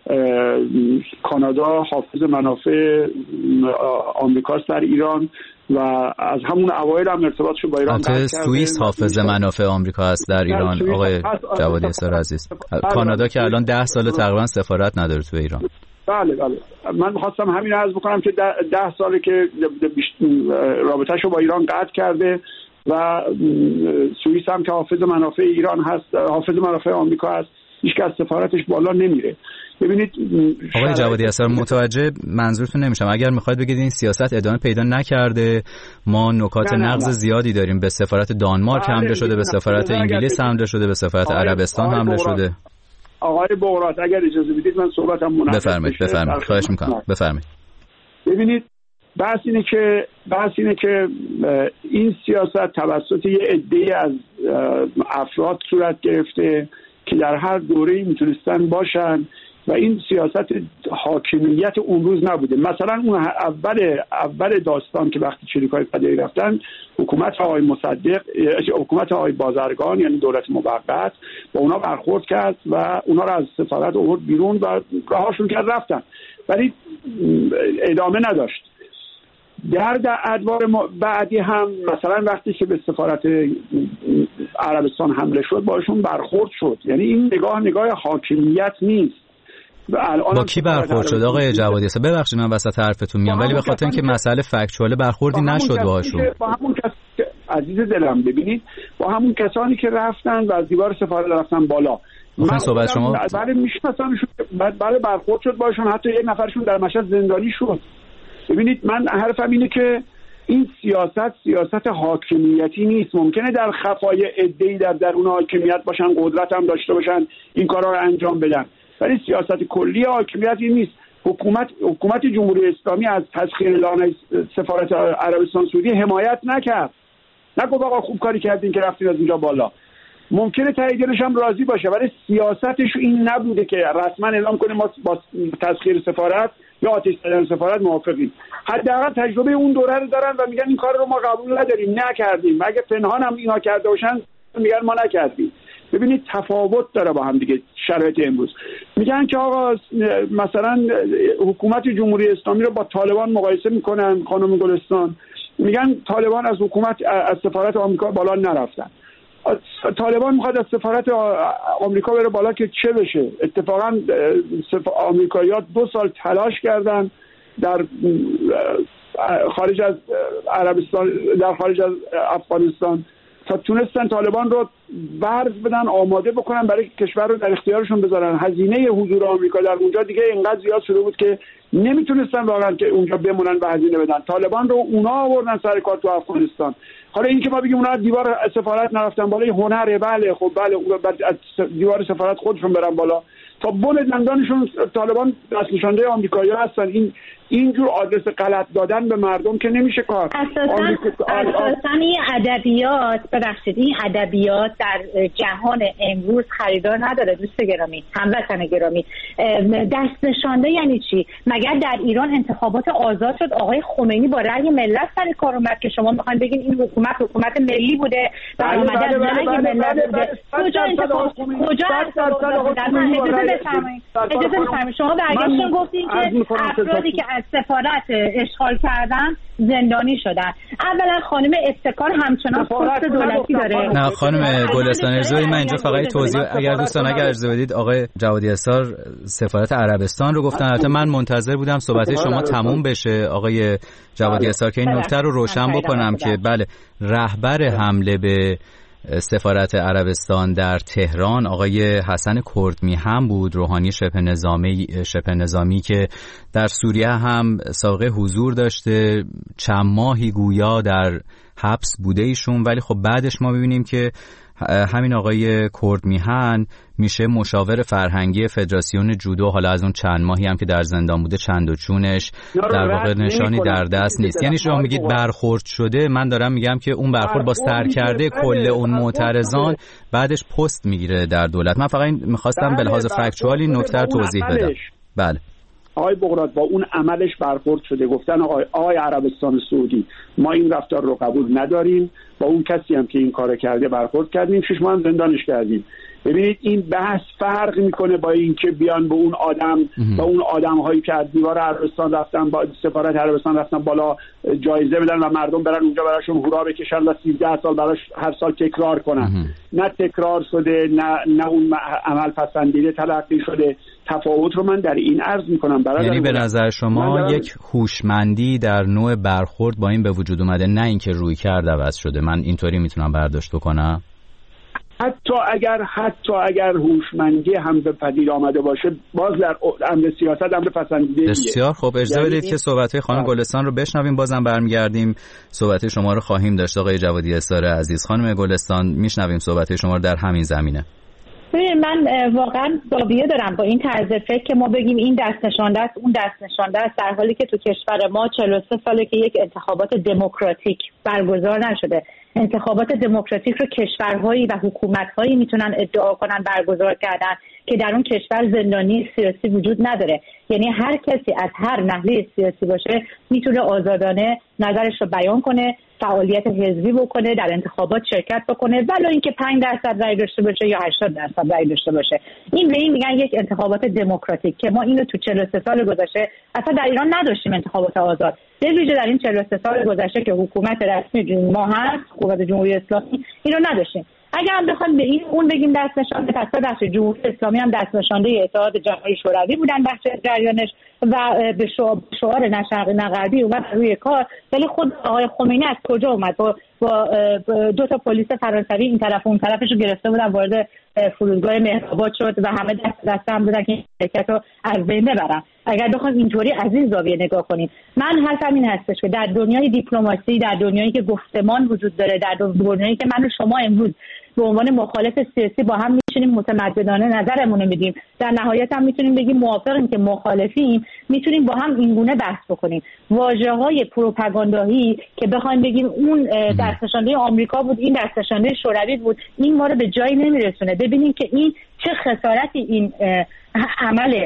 کانادا حافظ منافع آمریکاست در ایران و از همون اوایل هم ارتباطش با ایران قطع کرده. سوئیس حافظ منافع آمریکا است در ایران آقای جوادی اسار عزیز. کانادا که الان ده سال تقریبا سفارت نداره تو ایران. بله بله، من خواستم همین عرض بکنم که ده, ده ساله که رابطه‌شو با ایران قطع کرده و سوئیس هم که حافظ منافع ایران هست، حافظ منافع آمریکا هست، هیچ که از سفارتش بالا نمیره. ببینید آقای جوادی اسار، متوجه منظورتون نمیشم. اگر میخواید بگید این سیاست ادامه پیدا نکرده، ما نکات نقض زیادی داریم. به سفارت دانمارک حمله شده، به سفارت انگلیس حمله شده، به سفارت عربستان حمله شده. آقای بغرات اگر اجازه بدید من صحبتم منعقد بشه. بفرمایید بفرمایید خواهش میکنم بفرمایید. ببینید بحث اینه که بحث اینه که این سیاست توسط یه عده‌ای از افراد صورت گرفته که در هر دوره‌ای میتونستن باشن و این سیاست حاکمیت اون روز نبوده. مثلا اون اول اول داستان که وقتی چریک‌های فدایی رفتن، حکومت آقای مصدق، حکومت آقای بازرگان یعنی دولت موقت با اونا برخورد کرد و اونا رو از سفارت آورد بیرون و راهاشون کرد رفتن، ولی ادامه نداشت. در در ادوار بعدی هم مثلا وقتی که به سفارت عربستان حمله شد باشون برخورد شد. یعنی این نگاه نگاه حاکمیت نیست. با کی برخورد شد آقای جوادی اسار؟ ببخشید من وسط حرفتون میام، ولی به خاطر اینکه مسئله فکتوال برخوردی نشد باهاشون. با همون کس عزیز دلم ببینید، با همون کسانی که رفتن و از دیوار سفارت رفتن بالا، من صحبت شما برای میشناسمشون، برای برخورد شد باشون، حتی یک نفرشون در مشهد زندانی شد. ببینید من حرفم اینه که این سیاست سیاست حاکمیتی نیست. ممکنه در خفای عده‌ای در درون حاکمیت باشن، قدرت هم داشته باشن، این کارا رو انجام بدن، ولی سیاست کلی حاکمیتی نیست. حکومت حکومت جمهوری اسلامی از تسخیر لانه سفارت عربستان سعودی حمایت نکرد، نگفت آقا خوب کاری کردین که رفتین از اینجا بالا. ممکنه ته دلش هم راضی باشه، ولی سیاستش این نبوده که رسما اعلام کنه ما با تسخیر سفارت یا آتش زدن سفارت موافقیم. حداقل تجربه اون دوره رو دارن و میگن این کار رو ما قبول نداریم، نکردیم. اگه پنهان هم اینا کرده باشن میگن ما نکردیم. ببینید تفاوت داره با هم دیگه شرایط امروز. میگن که آقا مثلا حکومت جمهوری اسلامی رو با طالبان مقایسه میکنن. خانم گلستان میگن طالبان از حکومت از سفارت آمریکا بالا نرفتن. طالبان میخواد از سفارت آمریکا بره بالا که چه بشه؟ اتفاقا آمریکایی‌ها دو سال تلاش کردن در خارج از عربستان، در خارج از افغانستان تا تونستن طالبان رو ورز بدن، آماده بکنن برای کشور رو در اختیارشون بذارن. هزینه حضور آمریکا در اونجا دیگه اینقدر زیاد شده بود که نمیتونستن واقعا که اونجا بمونن و هزینه بدن. طالبان رو اونا آوردن سر کار تو افغانستان. حالا این که ما بگیم اونا دیوار سفارت نرفتن بالا هنره، بله خب بله از دیوار سفارت خودشون برن بالا تا بن دندانشون. طالبان دست نشانده آمریکایی‌ها هستن. این اینجور آدرس غلط دادن به مردم که نمیشه کار. اساساً اساساً این ادبیات ببخشید این ادبیات در جهان امروز خریدار نداره دوست گرامی، هموطن گرامی. دست نشانده یعنی چی؟ مگر در ایران انتخابات آزاد شد آقای خمینی با رأی ملت سر کار اومد که شما میخواین بگین این حکومت حکومت ملی بوده و اومده از رأی ملت بوده؟ کجا انتخاب کجا اجازه بفرمایید اجازه بفرمایید شما برگشتون گفتین که افرادی که از سفارت اشغال کردن زندانی شدن. اولا خانم ابتکار همچنان پست دولتی داره. نه خانم گلستان ارزوی، من اینجا فقط توضیح اگر دوستان اگر اجازه بدید، آقای جوادی اسار سفارت عربستان رو گفتن. البته من منتظر بودم صحبت شما تموم بشه آقای جوادی اسار که این نکته رو روشن بکنم که بله رهبر حمله به سفارت عربستان در تهران آقای حسن کردمیهن بود، روحانی شبه نظامی شبه نظامی که در سوریه هم سابقه حضور داشته، چند ماهی گویا در حبس بوده ایشون، ولی خب بعدش ما ببینیم که همین آقای کردمیهن میشه مشاور فرهنگی فدراسیون جودو. حالا از اون چند ماهی هم که در زندان بوده چند و چونش در واقع نشانی در دست نیست. یعنی شما میگید برخورد شده، من دارم میگم که اون برخورد با سرکرده کل اون معترضان بعدش پست میگیره در دولت. من فقط میخواستم به لحاظ فکتوال این نکته رو توضیح بدم. بله آقای بغرات با اون عملش برخورد شده، گفتن آقای آقای عربستان سعودی ما این رفتار رو قبول نداریم، با اون کسی هم که این کارو کرده برخورد کردیم، شش ماه هم زندانش کردیم. ببینید این بحث فرق میکنه با این که بیان به اون آدم با اون آدم هایی که از دیوار عربستان رفتن با سفارت عربستان رفتن بالا جایزه بدن و مردم برن اونجا براشون هورا بکشن و سیزده سال براش هر سال تکرار کنن. نه تکرار شده، نه نه اون عمل پسندیده تلقی شده. تفاوت رو من در این عرض میکنم. یعنی به نظر شما یک هوشمندی در نوع برخورد با این به وجود اومده، نه اینکه روی کرد عوض شده. من اینطوری میتونم برداشت بکنم؟ حتی اگر حتی اگر هوشمندی هم به پدید آمده باشه، باز در امر سیاست امر پسندیده. بسیار خوب، اجازه بدید یعنی که صحبت‌های خانم گلستان رو بشنویم، بازم برمیگردیم صحبت شما رو خواهیم داشت. آقای جوادی اسار عزیز، خانم گلستان میشنویم صحبت‌های شما رو در همین زمینه. من واقعا داویه دارم با این طرز فکر که ما بگیم این دست نشانده است اون دست نشانده است، در حالی که تو کشور ما چهل و سه ساله که یک انتخابات دموکراتیک برگزار نشده. انتخابات دموکراتیک رو کشورهایی و حکومت‌هایی میتونن ادعا کنن برگزار کردن که در اون کشور زندانی سیاسی وجود نداره. یعنی هر کسی از هر نحوه سیاسی باشه میتونه آزادانه نظرش رو بیان کنه، فعالیت حزبی بکنه، در انتخابات شرکت بکنه، ولو اینکه پنج درصد رأی داشته باشه یا هشتاد درصد رأی داشته باشه. این به این میگن یک انتخابات دموکراتیک که ما اینو تو چهل و سه سال گذشته اصلا در ایران نداشتیم. انتخابات آزاد به ویژه در این چهل و سه سال گذشته که حکومت رسمی ما هست، حکومت جمهوری اسلامی، اینو نداشتیم. اگر هم بخوام به این اون بگیم دست نشانده، پس بخش جمهوری اسلامی هم دست نشانده اتحاد جماهیر شوروی بودن بخش جریانش و به شعار نه شرقی نه غربی اومد روی کار. ولی خود آقای خمینی از کجا اومد؟ با, با دو تا پلیس فرانسوی این طرف اون طرفش رو گرفته بودن، وارد فرودگاه مهرآباد شد و همه دست دست هم دادن که حرکت رو از بین ببرن. اگر بخوایم اینطوری از این زاویه نگاه کنیم، من حرفم این هستش که در دنیای دیپلماسی، در دنیایی که گفتمان وجود داره، در دنیایی که من و شما امروز به عنوان مخالف سیاسی با هم میتونیم متمدنانه نظرمون رو میدیم، در نهایت هم میتونیم بگیم موافقیم که مخالفیم، میتونیم با هم اینگونه بحث بکنیم. واژه‌های پروپاگاندایی که بخوایم بگیم اون دستنشانده آمریکا بود، این دستنشانده شوروی بود، این ما رو به جایی نمیرسونه. ببینیم که این چه خسارتی این عمل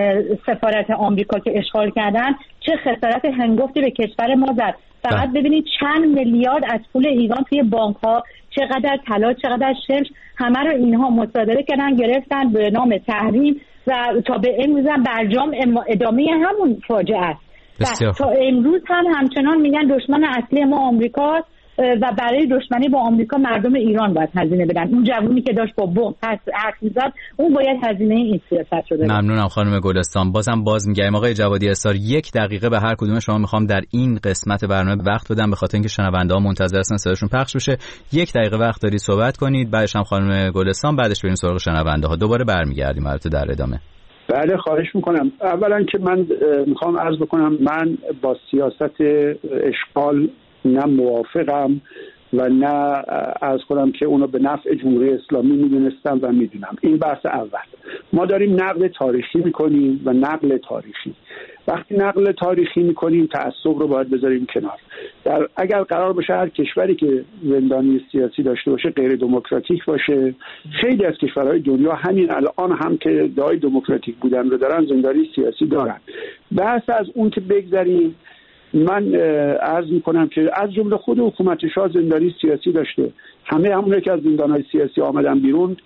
سفارت آمریکا که اشغال کردن چه خسارت هنگفتی به کشور ما زد. فقط ببینید چند میلیارد از پول ایران توی بانک‌ها، چقدر طلا، چقدر شمش، همه رو اینها مصادره کردن، گرفتن به نام تحریم و تا به امروز هم برجام ادامه همون فاجعه است. تا امروز هم همچنان میگن دشمن اصلی ما آمریکاست و برای دشمنی با آمریکا مردم ایران باید هزینه بدن. اون جوونی که داشت با بغض حرف می‌زد اون باید هزینه این سیاست شده. ممنونم خانم گلستان. بازم باز میگم آقای جوادی اسار، یک دقیقه به هر کدوم شما میخوام در این قسمت برنامه وقت بدم، به خاطر اینکه شنونده‌ها منتظر هستن صداشون پخش بشه. یک دقیقه وقت داری صحبت کنید، بعدش هم خانم گلستان، بعدش بریم سراغ شنونده‌ها. دوباره برمیگردیم البته در ادامه. بله خواهش میکنم. اولا که من میخوام عرض بکنم من با سیاست اشغال نه موافقم و نه عرض کنم که اونو به نفع جمهوری اسلامی میدونستم و میدونم. این بحث اول. ما داریم نقد تاریخی میکنیم و نقل تاریخی. وقتی نقل تاریخی میکنیم تعصب رو باید بذاریم کنار. در اگر قرار باشه هر کشوری که زندانی سیاسی داشته باشه غیر دموکراتیک باشه، خیلی از کشورهای دنیا همین الان هم که ادعای دموکراتیک بودن رو دارن زندانی سیاسی دارن. بحث از اون که بگذریم، من عرض میکنم که از جمله خود حکومت شاه زندانی سیاسی داشته. همه همونه که از زندانهای سیاسی آمدن بیرون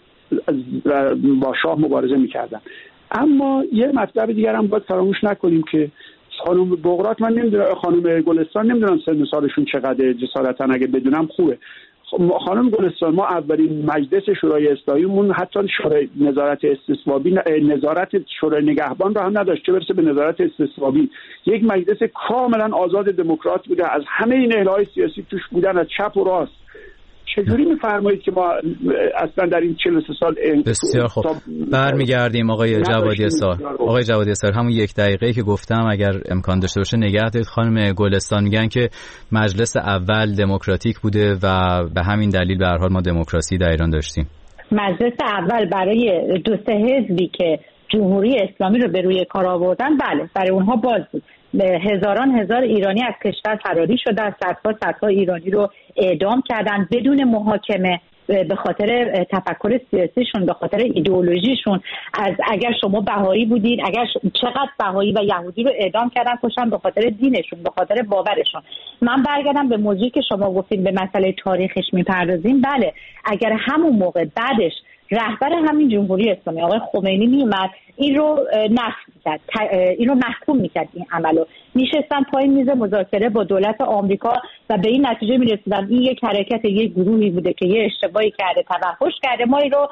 با شاه مبارزه میکردن. اما یه مطلب دیگر هم باید فراموش نکنیم که خانم بغرات، من نمیدونم خانم گلستان نمیدونم سن سالشون چقدر، جسارتا اگه بدونم خوبه. خانم گلستان، ما اولین مجلس شورای اسلامیمون حتی شورای نظارت استصوابی نظارت شورای نگهبان رو هم نداشت، چه برسه به نظارت استصوابی. یک مجلس کاملا آزاد دموکرات بوده، از همه این اهل‌های سیاسی توش بودن، از چپ و راست. چجوری میفرمایید که ما اصلا در این چهل و سه سال بسیار خوب برمیگردیم آقای جوادی اسار. آقای جوادی اسار، همون یک دقیقه‌ای که گفتم اگر امکان داشته باشه نگه دارید. خانم گلستان میگن که مجلس اول دموکراتیک بوده و به همین دلیل به هر حال ما دموکراسی در ایران داشتیم. مجلس اول برای دو سه حزبی که جمهوری اسلامی رو به روی کار آوردن، بله برای اونها باز بود. هزاران هزار ایرانی از کشور فراری شدن، صدها صدها ایرانی رو اعدام کردن بدون محاکمه به خاطر تفکر سیاسیشون، به خاطر ایدئولوژیشون. از اگر شما بهایی بودید، اگر چقدر بهایی و یهودی رو اعدام کردن کشتن به خاطر دینشون، به خاطر باورشون. من برگردم به موضوعی که شما گفتین به مسئله تاریخش میپردازیم. بله اگر همون موقع بعدش رهبر همین جمهوری اسلامی آقای خمینی میومد این رو نفی میکرد، این رو محکوم میکرد، این عملو میشستن پای میز مذاکره با دولت آمریکا و به این نتیجه میرسیدن این یک حرکت یک گروهی بوده که یه اشتباهی کرده، توحش کرده، ما این رو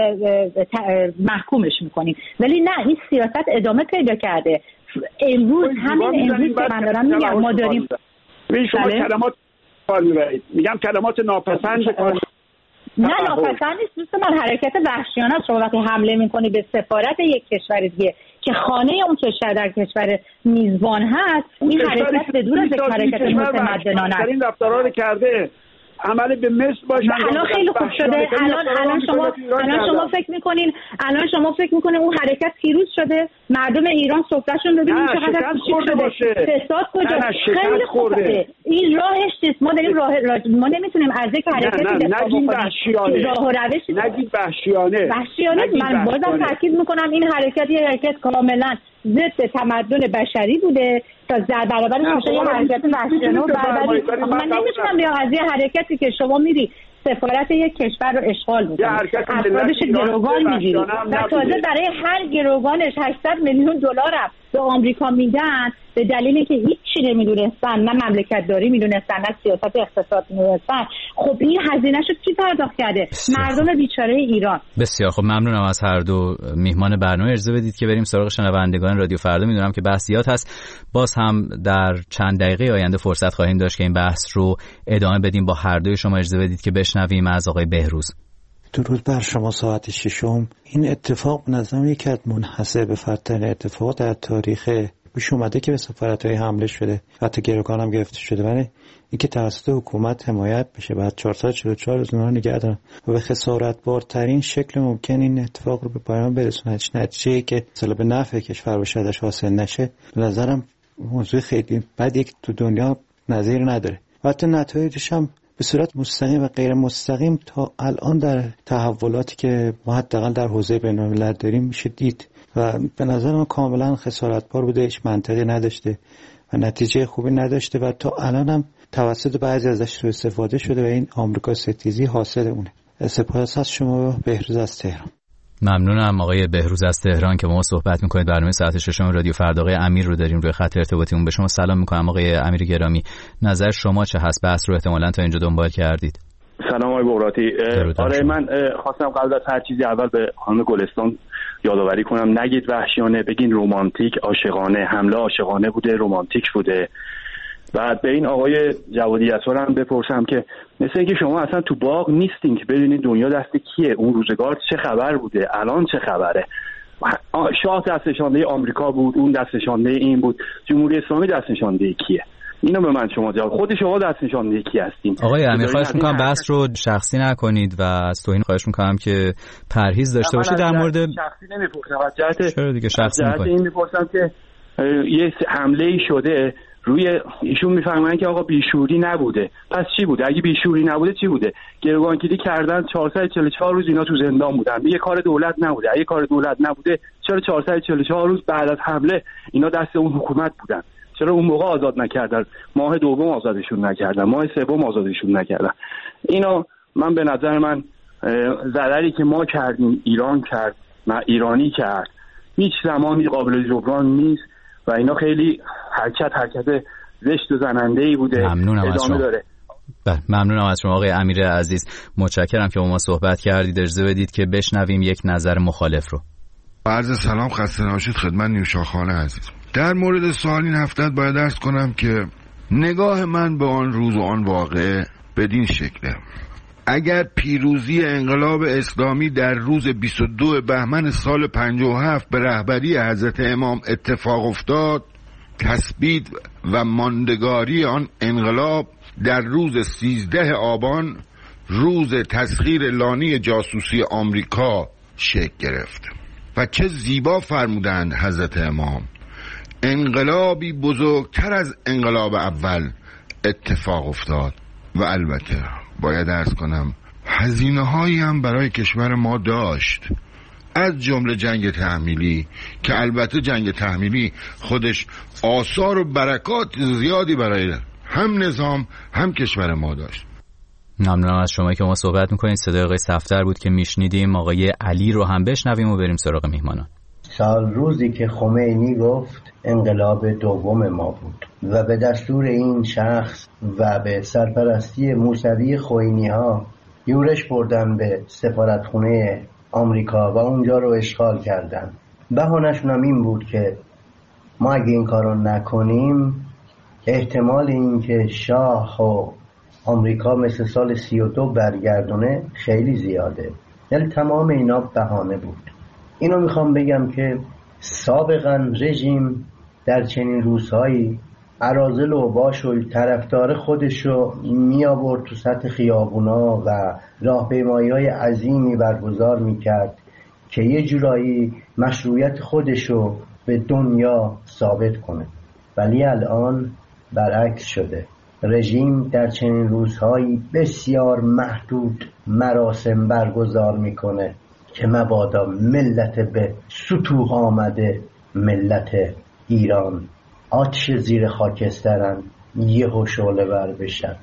محکومش میکنیم. ولی نه، این سیاست ادامه پیدا کرده. امروز همین امروز که من دارم میگم ما داریم شما کلمات کار میبرید، میگم کلمات ناپسند کار نه ناپسند نیست دوست من، حرکت وحشیانه است. شما وقتی حمله میکنی به سفارت یک کشور دیگه که خانه اون کشور در کشور میزبان هست، این حرکت به دور از یک حرکت متمدنانه است. این رفتارا رو کرده، عمل به مثل باشه. الان خیلی خوب شده. الان الان شما الان شما فکر میکنین الان شما فکر میکنین اون حرکت پیروز شده؟ مردم ایران سفرهشون رو ببینید چقدر کوچیک شده. فساد کجا؟ خیلی خوبه. این راهش نیست. ما داریم راه ما نمیتونیم از یک حرکتی دفاع بکنیم. راه و روش نگید وحشیانه. وحشیانه من بازم تاکید میکنم این حرکت یه حرکت کاملا ضد تمدن بشری بوده تا در برابرش میشه یه حرکت وحشیانه و بربری. من نمیتونم بیام از یه حرکتی که شما میری سفارت یک کشور رو اشغال میکنه، افرادش گروگان میگیره و تازه برای هر گروگانش هشتصد میلیون دلار به آمریکا میدن به دلیل اینکه هیچی نمیدونستن، نه مملکت داری میدونستن، نه سیاست اقتصاد میدونستن. خب این هزینه‌شو کی پرداخت کرده؟ مردم بیچاره ایران. بسیار خب، ممنونم از هر دو میهمان برنامه. اجازه بدید که بریم سراغ شنوندگان رادیو فردا. میدونم که بحث زیاد هست، باز هم در چند دقیقه آینده فرصت خواهیم داشت که این بحث رو ادامه بدیم با هر دوی شما. اجازه بدید که بشنویم از آقای بهروز. درود بر شما. ساعت ششم این اتفاق به نظرم یکی از منحصر به فردترین اتفاق در تاریخ پیش اومده که به سفارت‌های حمله شده، حتی گروگان هم گرفته شده، ولی اینکه توسط حکومت حمایت بشه، بعد چهارصد و چهل و چهار روز اونها نگه دارن و به خسارت‌بارترین شکل ممکن این اتفاق رو به پایان برسونه. نتیجه‌ای که مثلا به نفع کشور باشه ازش حاصل نشه، به نظرم موضوع خیلی بعد یک تو دنیا نظیر نداره. و حتی نتایجش هم به صورت مستقیم و غیر مستقیم تا الان در تحولاتی که ما حداقل در حوزه بین‌الملل داریم میشه دید و به نظر من کاملا خسارتبار بوده، هیچ منطقی نداشته و نتیجه خوبی نداشته و تا الان هم توسط بعضی ازش سوء استفاده شده و این آمریکا ستیزی حاصل اونه. سپاس از شما. بهروز از تهران. ممنونم آقای بهروز از تهران که با ما صحبت میکنید. برنامه ساعت ششم رادیو فردا. آقای امیر رو داریم روی خط ارتباطیمون. به شما سلام میکنم آقای امیر گرامی. نظر شما چه هست؟ بحث رو احتمالاً تا اینجا دنبال کردید. سلام آقای بغراتی. آره من خواستم قبل از هر چیزی اول به خانم گلستان یادآوری کنم نگید وحشیانه، بگین رمانتیک، عاشقانه. حمله عاشقانه بوده، رمانتیک بوده. بعد به این آقای جوادی اطهر هم بپرسم که مثل اینکه شما اصلا تو باغ نیستین که ببینید دنیا دست کیه، اون روزگار چه خبر بوده، الان چه خبره. شاه دست نشانده آمریکا بود، اون دست نشانده این بود، جمهوری اسلامی دست نشانده کیه؟ اینو به من شما جواب. خود شما دست نشانده کی هستین؟ آقای امیر خواهش میکنم بحث رو شخصی نکنید و از توهین خواهش میکنم که پرهیز داشته باشید در مورد شخصی نمیپرسم، از جهت چرا دیگه شخصی میکنید؟ این میپرسم که یه حمله ای شده روی ایشون، میفهمن که آقا بیشوری نبوده، پس چی بوده؟ اگه بیشوری نبوده چی بوده؟ گروگانگیری کردن، چهارصد و چهل و چهار روز اینا تو زندان بودن، یه کار دولت نبوده. اگه کار دولت نبوده چرا چهارصد و چهل و چهار روز بعد از حمله اینا دست اون حکومت بودن؟ چرا اون موقع آزاد نکردن؟ ماه دوم آزادشون نکردن، ماه سوم آزادشون نکردن. اینا من به نظر من ضرری که ما کردیم، ایران کرد، ما ایرانی کرد، هیچ زمانی قابل جبران نیست و اینا خیلی حرکت حرکت زشت و زننده‌ای بوده. ممنونم از شما. داره. بله ممنونم از شما آقای امیر عزیز. متشکرم که با ما صحبت کردید. اجازه بدید که بشنویم یک نظر مخالف رو. عرض سلام، خسته نباشید خدمت نیوشا خانه عزیز. در مورد سوال این هفته باید عرض کنم که نگاه من به آن روز و آن واقعه بدین شکله: اگر پیروزی انقلاب اسلامی در روز بیست و دو بهمن سال پنجاه و هفت به رهبری حضرت امام اتفاق افتاد، تثبیت و ماندگاری آن انقلاب در روز سیزده آبان، روز تسخیر لانی جاسوسی آمریکا شکل گرفت. و چه زیبا فرمودند حضرت امام: انقلابی بزرگتر از انقلاب اول اتفاق افتاد. و البته باید عرض کنم هزینه هایی هم برای کشور ما داشت، از جمله جنگ تحمیلی که البته جنگ تحمیلی خودش آثار و برکات زیادی برای هم نظام هم کشور ما داشت. ممنونم از شما که ما صحبت میکنید. صدای آقای صفدر بود که میشنیدیم. آقای علی رو هم بشنویم و بریم سراغ میهمانان. سال روزی که خمینی گفت انقلاب دوم ما بود و به دستور این شخص و به سرپرستی موسوی خوئینی ها یورش بردن به سفارتخونه آمریکا و اونجا رو اشغال کردن. بهانه‌شون هم این بود که ما اگه این کارو نکنیم احتمال این که شاه و آمریکا مثل سال سی و دو برگردونه خیلی زیاده. یعنی تمام اینا بهانه بود. اینو میخوام بگم که سابقا رژیم در چنین روزهایی اراذل و باش و طرفدار خودشو می آورد تو سطح خیابونا و راهپیمایی‌های عظیمی برگزار میکرد که یه جورایی مشروعیت خودشو به دنیا ثابت کنه. ولی الان برعکس شده. رژیم در چنین روزهایی بسیار محدود مراسم برگزار میکنه که مبادا ملت به ستوه آمده ملت ایران آتش زیر خاکسترن یهو شعله ور بشن.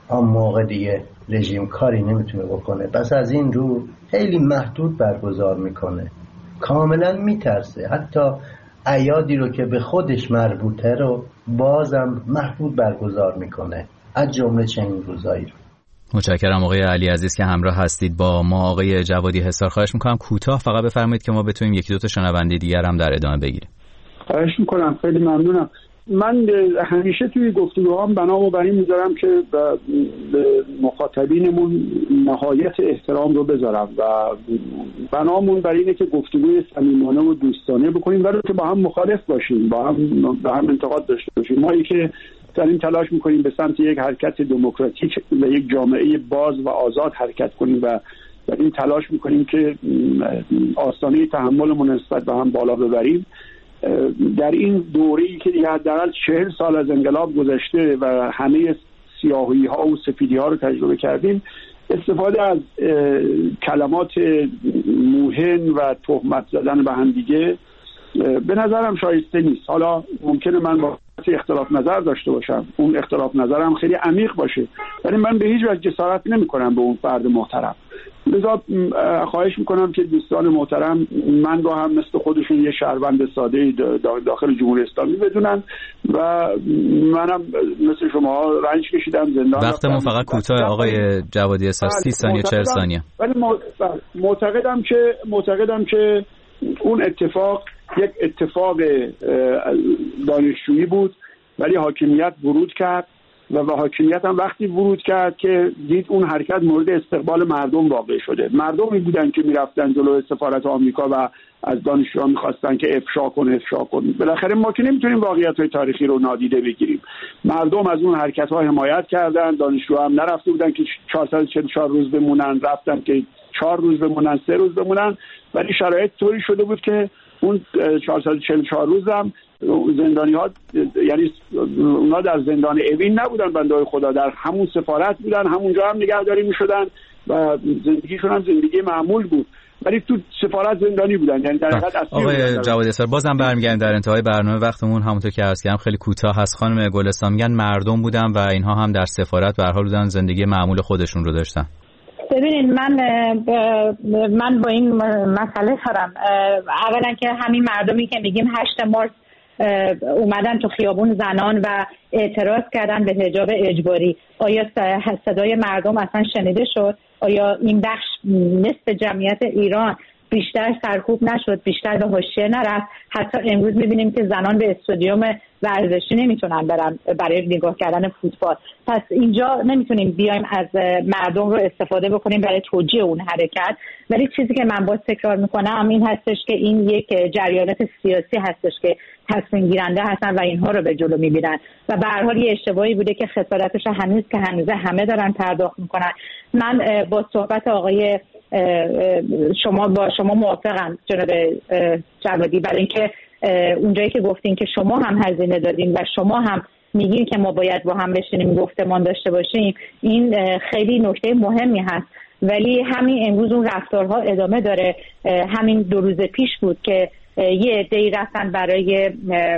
آن موقع دیگه رژیم کاری نمیتونه بکنه. پس از این رو خیلی محدود برگزار میکنه، کاملا میترسه، حتی اعیادی رو که به خودش مربوطه رو بازم محدود برگزار میکنه، از جمله چنین روزایی رو. متشکرم آقای علی عزیز که همراه هستید با ما. آقای جوادی حصار خواهش میکنم کوتاه فقط بفرمایید که ما بتونیم یکی دو تا شنونده دیگر هم در ادامه بگیریم. خواهش میکنم، خیلی ممنونم. من همیشه توی گفتگوهام بنا بر این میذارم که به مخاطبینمون نهایت احترام رو بذارم و بنامون بر اینه که گفتگوی صمیمانه و دوستانه بکنیم ولی که با هم مخالف باشیم، با هم با هم انتقاد داشته باشیم. ما که در این تلاش میکنیم به سمت یک حرکت دموکراتیک و یک جامعه باز و آزاد حرکت کنیم و در این تلاش میکنیم که آستانه تحملمون نسبت به هم بالا ببریم. در این دوره‌ای که دیگه حداقل چهل سال از انقلاب گذشته و همه سیاهی ها و سفیدی ها رو تجربه کردیم، استفاده از کلمات موهن و تهمت زدن به هم دیگه به نظرم شایسته نیست. حالا ممکنه من با اختلاف نظر داشته باشم، اون اختلاف نظرم خیلی عمیق باشه، ولی من به هیچ وجه جسارت نمی‌کنم به اون فرد محترم. لذا خواهش میکنم که دوستان محترم من رو هم مثل خودشون یه شهروند ساده داخل جمهوری اسلامی بدونن و منم مثل شما رنج کشیدم، زندان وقتمون فقط کوتاه آقای جوادی حصار، سی ثانیه چهل ثانیه. ولی معتقدم که معتقدم که اون اتفاق یک اتفاق دانشجویی بود ولی حاکمیت ورود کرد و به حاکمیت هم وقتی ورود کرد که دید اون حرکت مورد استقبال مردم واقع شده. مردمی بودن که میرفتن جلو سفارت آمریکا و از دانشجوها میخواستن که افشا کن افشا کن. بالاخره ما که نمیتونیم واقعیت‌های تاریخی رو نادیده بگیریم. مردم از اون حرکت‌ها حمایت کردن، دانشجوها هم نرفته بودن که چهارصد و چهل و چهار روز بمونن، رفتن که چهار روز بمونن، سه روز بمونن، ولی شرایط طوری شده بود که اون چهارصد و چهل و چهار روز هم زندانی ها، یعنی اونا در زندان اوین نبودن بنده‌های خدا، در همون سفارت بودن، همونجا هم نگهداری می‌شدن و زندگیشون هم زندگی معمول بود، ولی تو سفارت زندانی بودن. یعنی در حقیقت اصلی. آقای جوادی حصار بازم برمیگردیم در انتهای برنامه، وقتمون همونطور که عرض کردم خیلی کوتاه هست. خانم گلستان میگن مردم بودن و اینها هم در سفارت به هر حال بودن، زندگی معمول خودشون رو داشتن. ببینید من من با این مسئله دارم. اولا که همین مردمی که میگیم هشت مارس اومدن تو خیابون زنان و اعتراض کردن به حجاب اجباری، آیا صدای مردم اصلا شنیده شد؟ آیا این بخش نصف جمعیت ایران بیشتر سرکوب نشد، بیشتر به حاشیه نرفت؟ حتی امروز میبینیم که زنان به استادیوم ورزشی نمیتونن برن برای نگاه کردن فوتبال. پس اینجا نمیتونیم بیایم از مردم رو استفاده بکنیم برای توجیه اون حرکت. ولی چیزی که من باز تکرار میکنم این هستش که این یک جریانات سیاسی هستش که تصمیم گیرنده هستن و اینها رو به جلو میبینن و به هر حال یه اشتباهی بوده که خسارتش هنوز که هنوز همه دارن پرداخت میکنن. من با صحبت آقای شما با شما موافقم جناب جوادی، برای اینکه اونجایی که گفتین که شما هم هزینه دادین و شما هم میگین که ما باید با هم بشینیم گفتمان داشته باشیم، این خیلی نکته مهمی هست. ولی همین امروز اون رفتارها ادامه داره. همین دو روز پیش بود که یه عده‌ای رفتن برای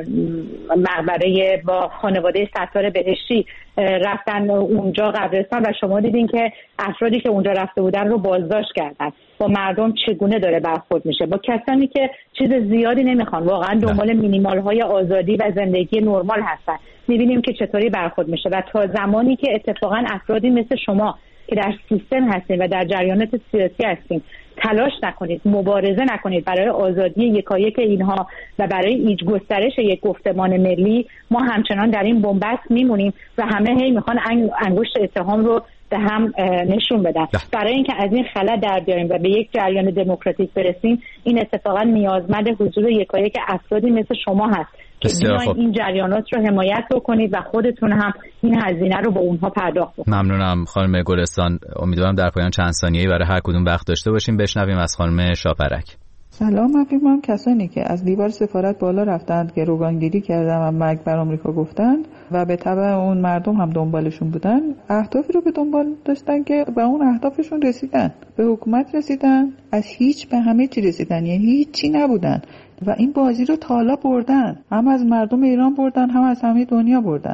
مقبره با خانواده ستار بهشتی، رفتن اونجا قبرستان و شما دیدین که افرادی که اونجا رفته بودن رو بازداشت کردن. با مردم چگونه داره برخورد میشه، با کسانی که چیز زیادی نمیخوان، واقعا دنبال مینیمال های آزادی و زندگی نرمال هستن، میبینیم که چطوری برخورد میشه. و تا زمانی که اتفاقا افرادی مثل شما که در سیستم هستین و در جریانات سیاسی هستین تلاش نکنید، مبارزه نکنید برای آزادی یکایک اینها و برای ایج گسترش یک گفتمان ملی، ما همچنان در این بنبست میمونیم و همه هی میخوان انگشت اتهام رو به هم نشون بدن. برای اینکه از این خلا در بیاریم و به یک جریان دموکراتیک برسیم، این اتفاقا نیازمند حضور یکایک افرادی مثل شما هست که بیاین این جریانات رو حمایت بکنید و خودتون هم این هزینه رو با اونها پرداخت بکنید. ممنونم خانم گلستان. امیدوارم در پایان چند ثانیه‌ای برای هر کدوم وقت داشته باشیم. بشنویم از خانم شاپرک. سلام، من فکر می‌کنم کسانی که از دیوار سفارت بالا رفتند، گروگانگیری کردن و مرگ بر آمریکا گفتند و به تبع اون مردم هم دنبالشون بودن، اهدافی رو به دنبال داشتن که به اون اهدافشون رسیدن، به حکومت رسیدن، از هیچ به همه چی رسیدن، یعنی هیچی نبودن و این بازی رو تا حالا بردن، هم از مردم ایران بردن هم از همه دنیا بردن.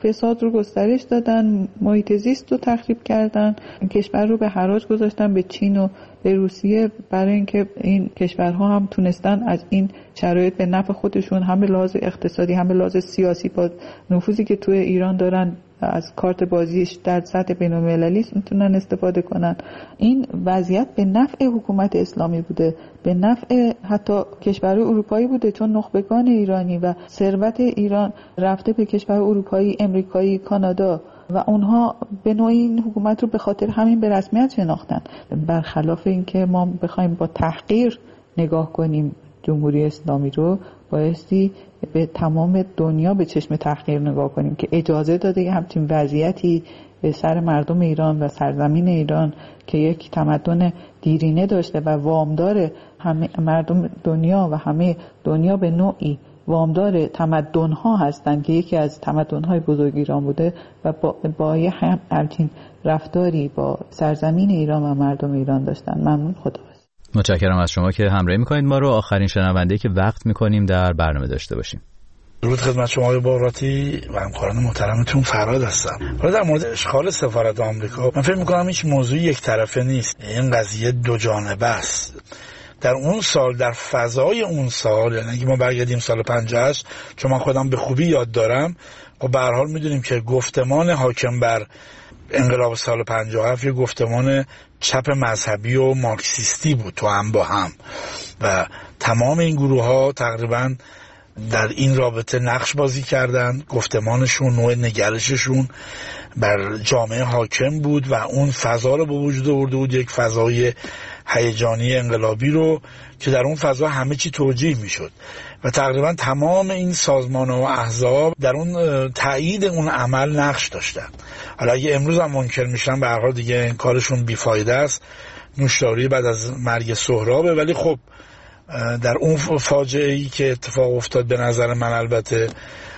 فساد رو گسترش دادن، محیط زیست رو تخریب کردن، کشور رو به حراج گذاشتن به چین و به روسیه، برای اینکه این کشورها هم تونستن از این شرایط به نفع خودشون هم به لحاظ اقتصادی هم به لحاظ سیاسی با نفوذی که توی ایران دارن از کارت بازیش در سطح بین‌المللی میتونن استفاده کنن. این وضعیت به نفع حکومت اسلامی بوده، به نفع حتی کشورهای اروپایی بوده، چون نخبگان ایرانی و ثروت ایران رفته به کشور اروپایی، امریکایی، کانادا و اونها به نوعی این حکومت رو به خاطر همین به رسمیت شناختن. برخلاف اینکه ما بخوایم با تحقیر نگاه کنیم جمهوری اسلامی رو، بایستی به تمام دنیا به چشم تحقیر نگاه کنیم که اجازه داده همچین وضعیتی به سر مردم ایران و سرزمین ایران که یک تمدن دیرینه داشته و وامدار همه مردم دنیا و همه دنیا به نوعی وامدار تمدن‌ها هستند که یکی از تمدن‌های بزرگ ایران بوده و با, با یه همچین رفتاری با سرزمین ایران و مردم ایران داشتن. ممنون، خدا. متشکرم از شما که همراهی میکنید ما رو. آخرین شنونده که وقت میکنیم در برنامه داشته باشیم. درود خدمت شما آقای بغراتی و همکاران محترمتون. فراد هستم. ولی در مورد اشغال سفارت آمریکا من فکر میکنم هیچ موضوعی یک طرفه نیست، این قضیه دو جانبه است. در اون سال، در فضای اون سال، یعنی اگه ما برگردیم سال پنجاه و هشت، چون من خودم به خوبی یاد دارم، خب به هر حال میدونیم که گفتمان حاکم بر انقلاب سال پنجاه و هفت یه گفتمان چپ مذهبی و مارکسیستی بود تو هم با هم و تمام این گروه ها تقریبا در این رابطه نقش بازی کردن. گفتمانشون، نوع نگرششون بر جامعه حاکم بود و اون فضا رو به وجود آورده بود، یک فضای هیجانی انقلابی رو که در اون فضا همه چی توجیه میشد و تقریبا تمام این سازمان و احزاب در اون تایید اون عمل نقش داشتن. حالا اگه امروز هم منکر میشن به هر حال دیگه این کارشون بیفایده است، نوشداری بعد از مرگ سهرابه. ولی خب در اون فاجعه ای که اتفاق افتاد به نظر من البته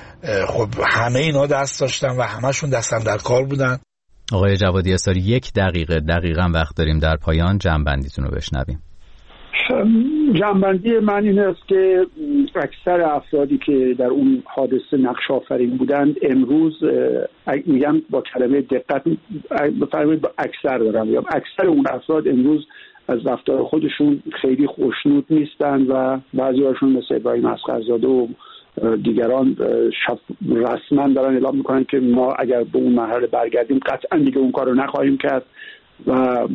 خب همه اینا دست داشتن و همشون دستم در کار بودن. آقای جوادی اساری یک دقیقه دقیقاً وقت داریم، در پایان جنبندیتون رو بشنویم. جنبندی من این است که اکثر افرادی که در اون حادثه نقش آفرین بودند امروز میگم با کلمه دقت بفرمایید با اکثر دارم یا اکثر اون افراد امروز از رفتار خودشون خیلی خوشنود نیستن و بعضی‌هاشون مثل ابراهیم اصغرزاده و دیگران رسما دارن اعلام میکنن که ما اگر به اون مرحله برگردیم قطعا دیگه اون کار رو نخواهیم کرد و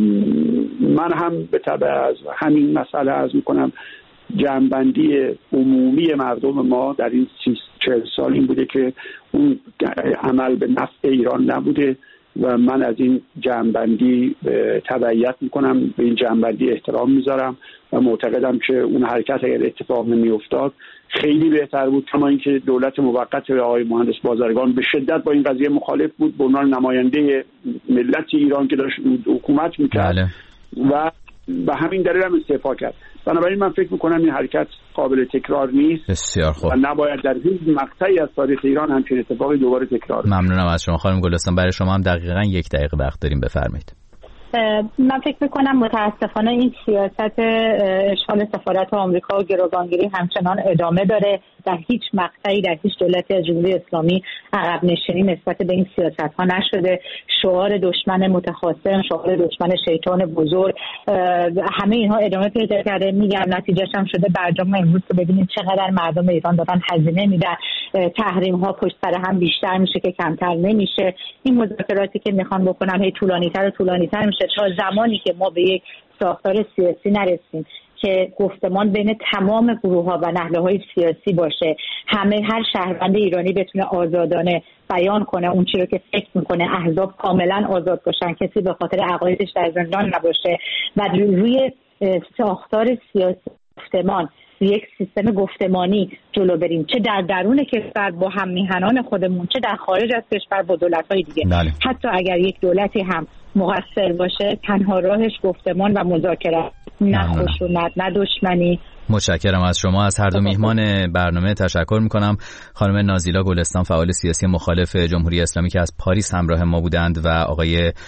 من هم به تبع از همین مسئله عرض میکنم جمع‌بندی عمومی مردم ما در این سی چهل سال این بوده که اون عمل به نفع ایران نبوده و من از این جمع‌بندی تبعیت میکنم، به این جمع‌بندی احترام میذارم و معتقدم که اون حرکت اگر اتفاق نمیافتاد خیلی بهتر بود، کما اینکه دولت موقت آقای مهندس بازرگان به شدت با این قضیه مخالف بود به عنوان نماینده ملت ایران که داشت حکومت میکرد بله. و به همین دلیل هم استعفا کرد. بنابراین من فکر میکنم این حرکت قابل تکرار نیست. بسیار خوب. و نباید در هیچ مقطعی از تاریخ ایران همچین اتفاقی دوباره تکرار. ممنونم از شما خانم گلستان. برای شما هم دقیقاً یک دقیقه وقت داریم، بفرمایید. من فکر میکنم متاسفانه این سیاست اشغال سفارت آمریکا و گروگانگیری همچنان ادامه داره. در هیچ مقطعی در هیچ دولتی از جمهوری اسلامی عقب نشینی نسبت به این سیاست ها نشده. شعار دشمن متخاصم، شعار دشمن شیطان بزرگ، همه اینها ادامه پیدا کرده. میگم نتیجهش هم شده برجام امروز که ببینید چقدر مردم ایران دارن هزینه میدن، تحریم ها پشت سر هم بیشتر میشه که کمتر نمیشه. این مذاکراتی که میخوان بکنن هی طولانی‌تر و طولانی‌تر میشه تا زمانی که ما به یک ساختار سیاسی نرسیم که گفتمان بین تمام گروه‌ها و نهله‌های سیاسی باشه، همه هر شهروند ایرانی بتونه آزادانه بیان کنه اون چیزی که فکر میکنه، احزاب کاملا آزاد باشن، کسی به خاطر عقایدش در زندان نباشه و روی ساختار سیاسی گفتمان، یک سیستم گفتمانی جلو بریم، چه در درون کشور با هم میهنان خودمون، چه در خارج از کشور با دولت‌های دیگه. بله. حتی اگر یک دولتی هم مقصر باشه تنها راهش گفتمان و مذاکره، نه خشونت نه دشمنی. متشکرم از شما. از هر دو میهمان برنامه تشکر میکنم. خانم نازیلا گلستان، فعال سیاسی مخالف جمهوری اسلامی که از پاریس همراه ما بودند، و آقای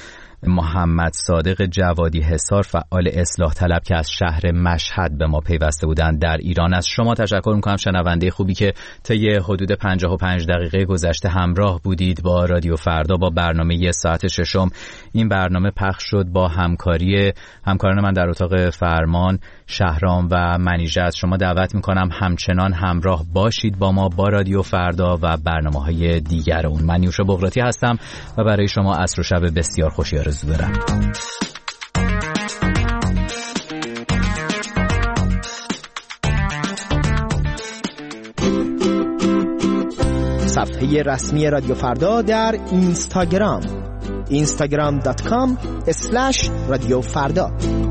محمد صادق جوادی حصار، فعال اصلاح طلب که از شهر مشهد به ما پیوسته بودند در ایران. از شما تشکر میکنم شنونده خوبی که طی حدود پنجاه و پنج دقیقه گذشته همراه بودید با رادیو فردا با برنامه ساعت ششم. این برنامه پخش شد با همکاری همکاران من در اتاق فرمان، شهرام و منیژه. از شما دعوت میکنم همچنان همراه باشید با ما با رادیو فردا و برنامه‌های دیگر اون. من نیوشا بغراتی هستم و برای شما عصر و شب بسیار خوشی آرزو دارم. صفحه رسمی رادیو فردا در اینستاگرام اینستاگرام دات کام اسلش رادیو فردا.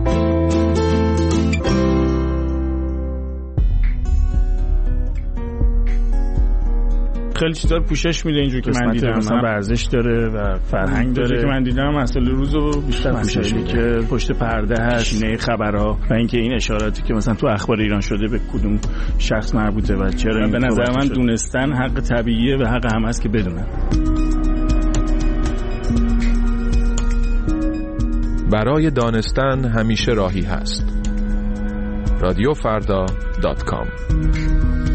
خیلی چیزا رو پوشش میده اینجوری که من دیدم، مثلا ورزش داره و فرهنگ داره که من دیدم. مسئله روزو بیشتر پوشش میده که پشت پرده هست، شینه خبرها و اینکه این اشاراتی که مثلا تو اخبار ایران شده به کدوم شخص مربوطه و چرا. به نظر من دونستن حق طبیعیه و حق هم هست که بدونن. برای دانستن همیشه راهی هست. رادیو فردا دات کام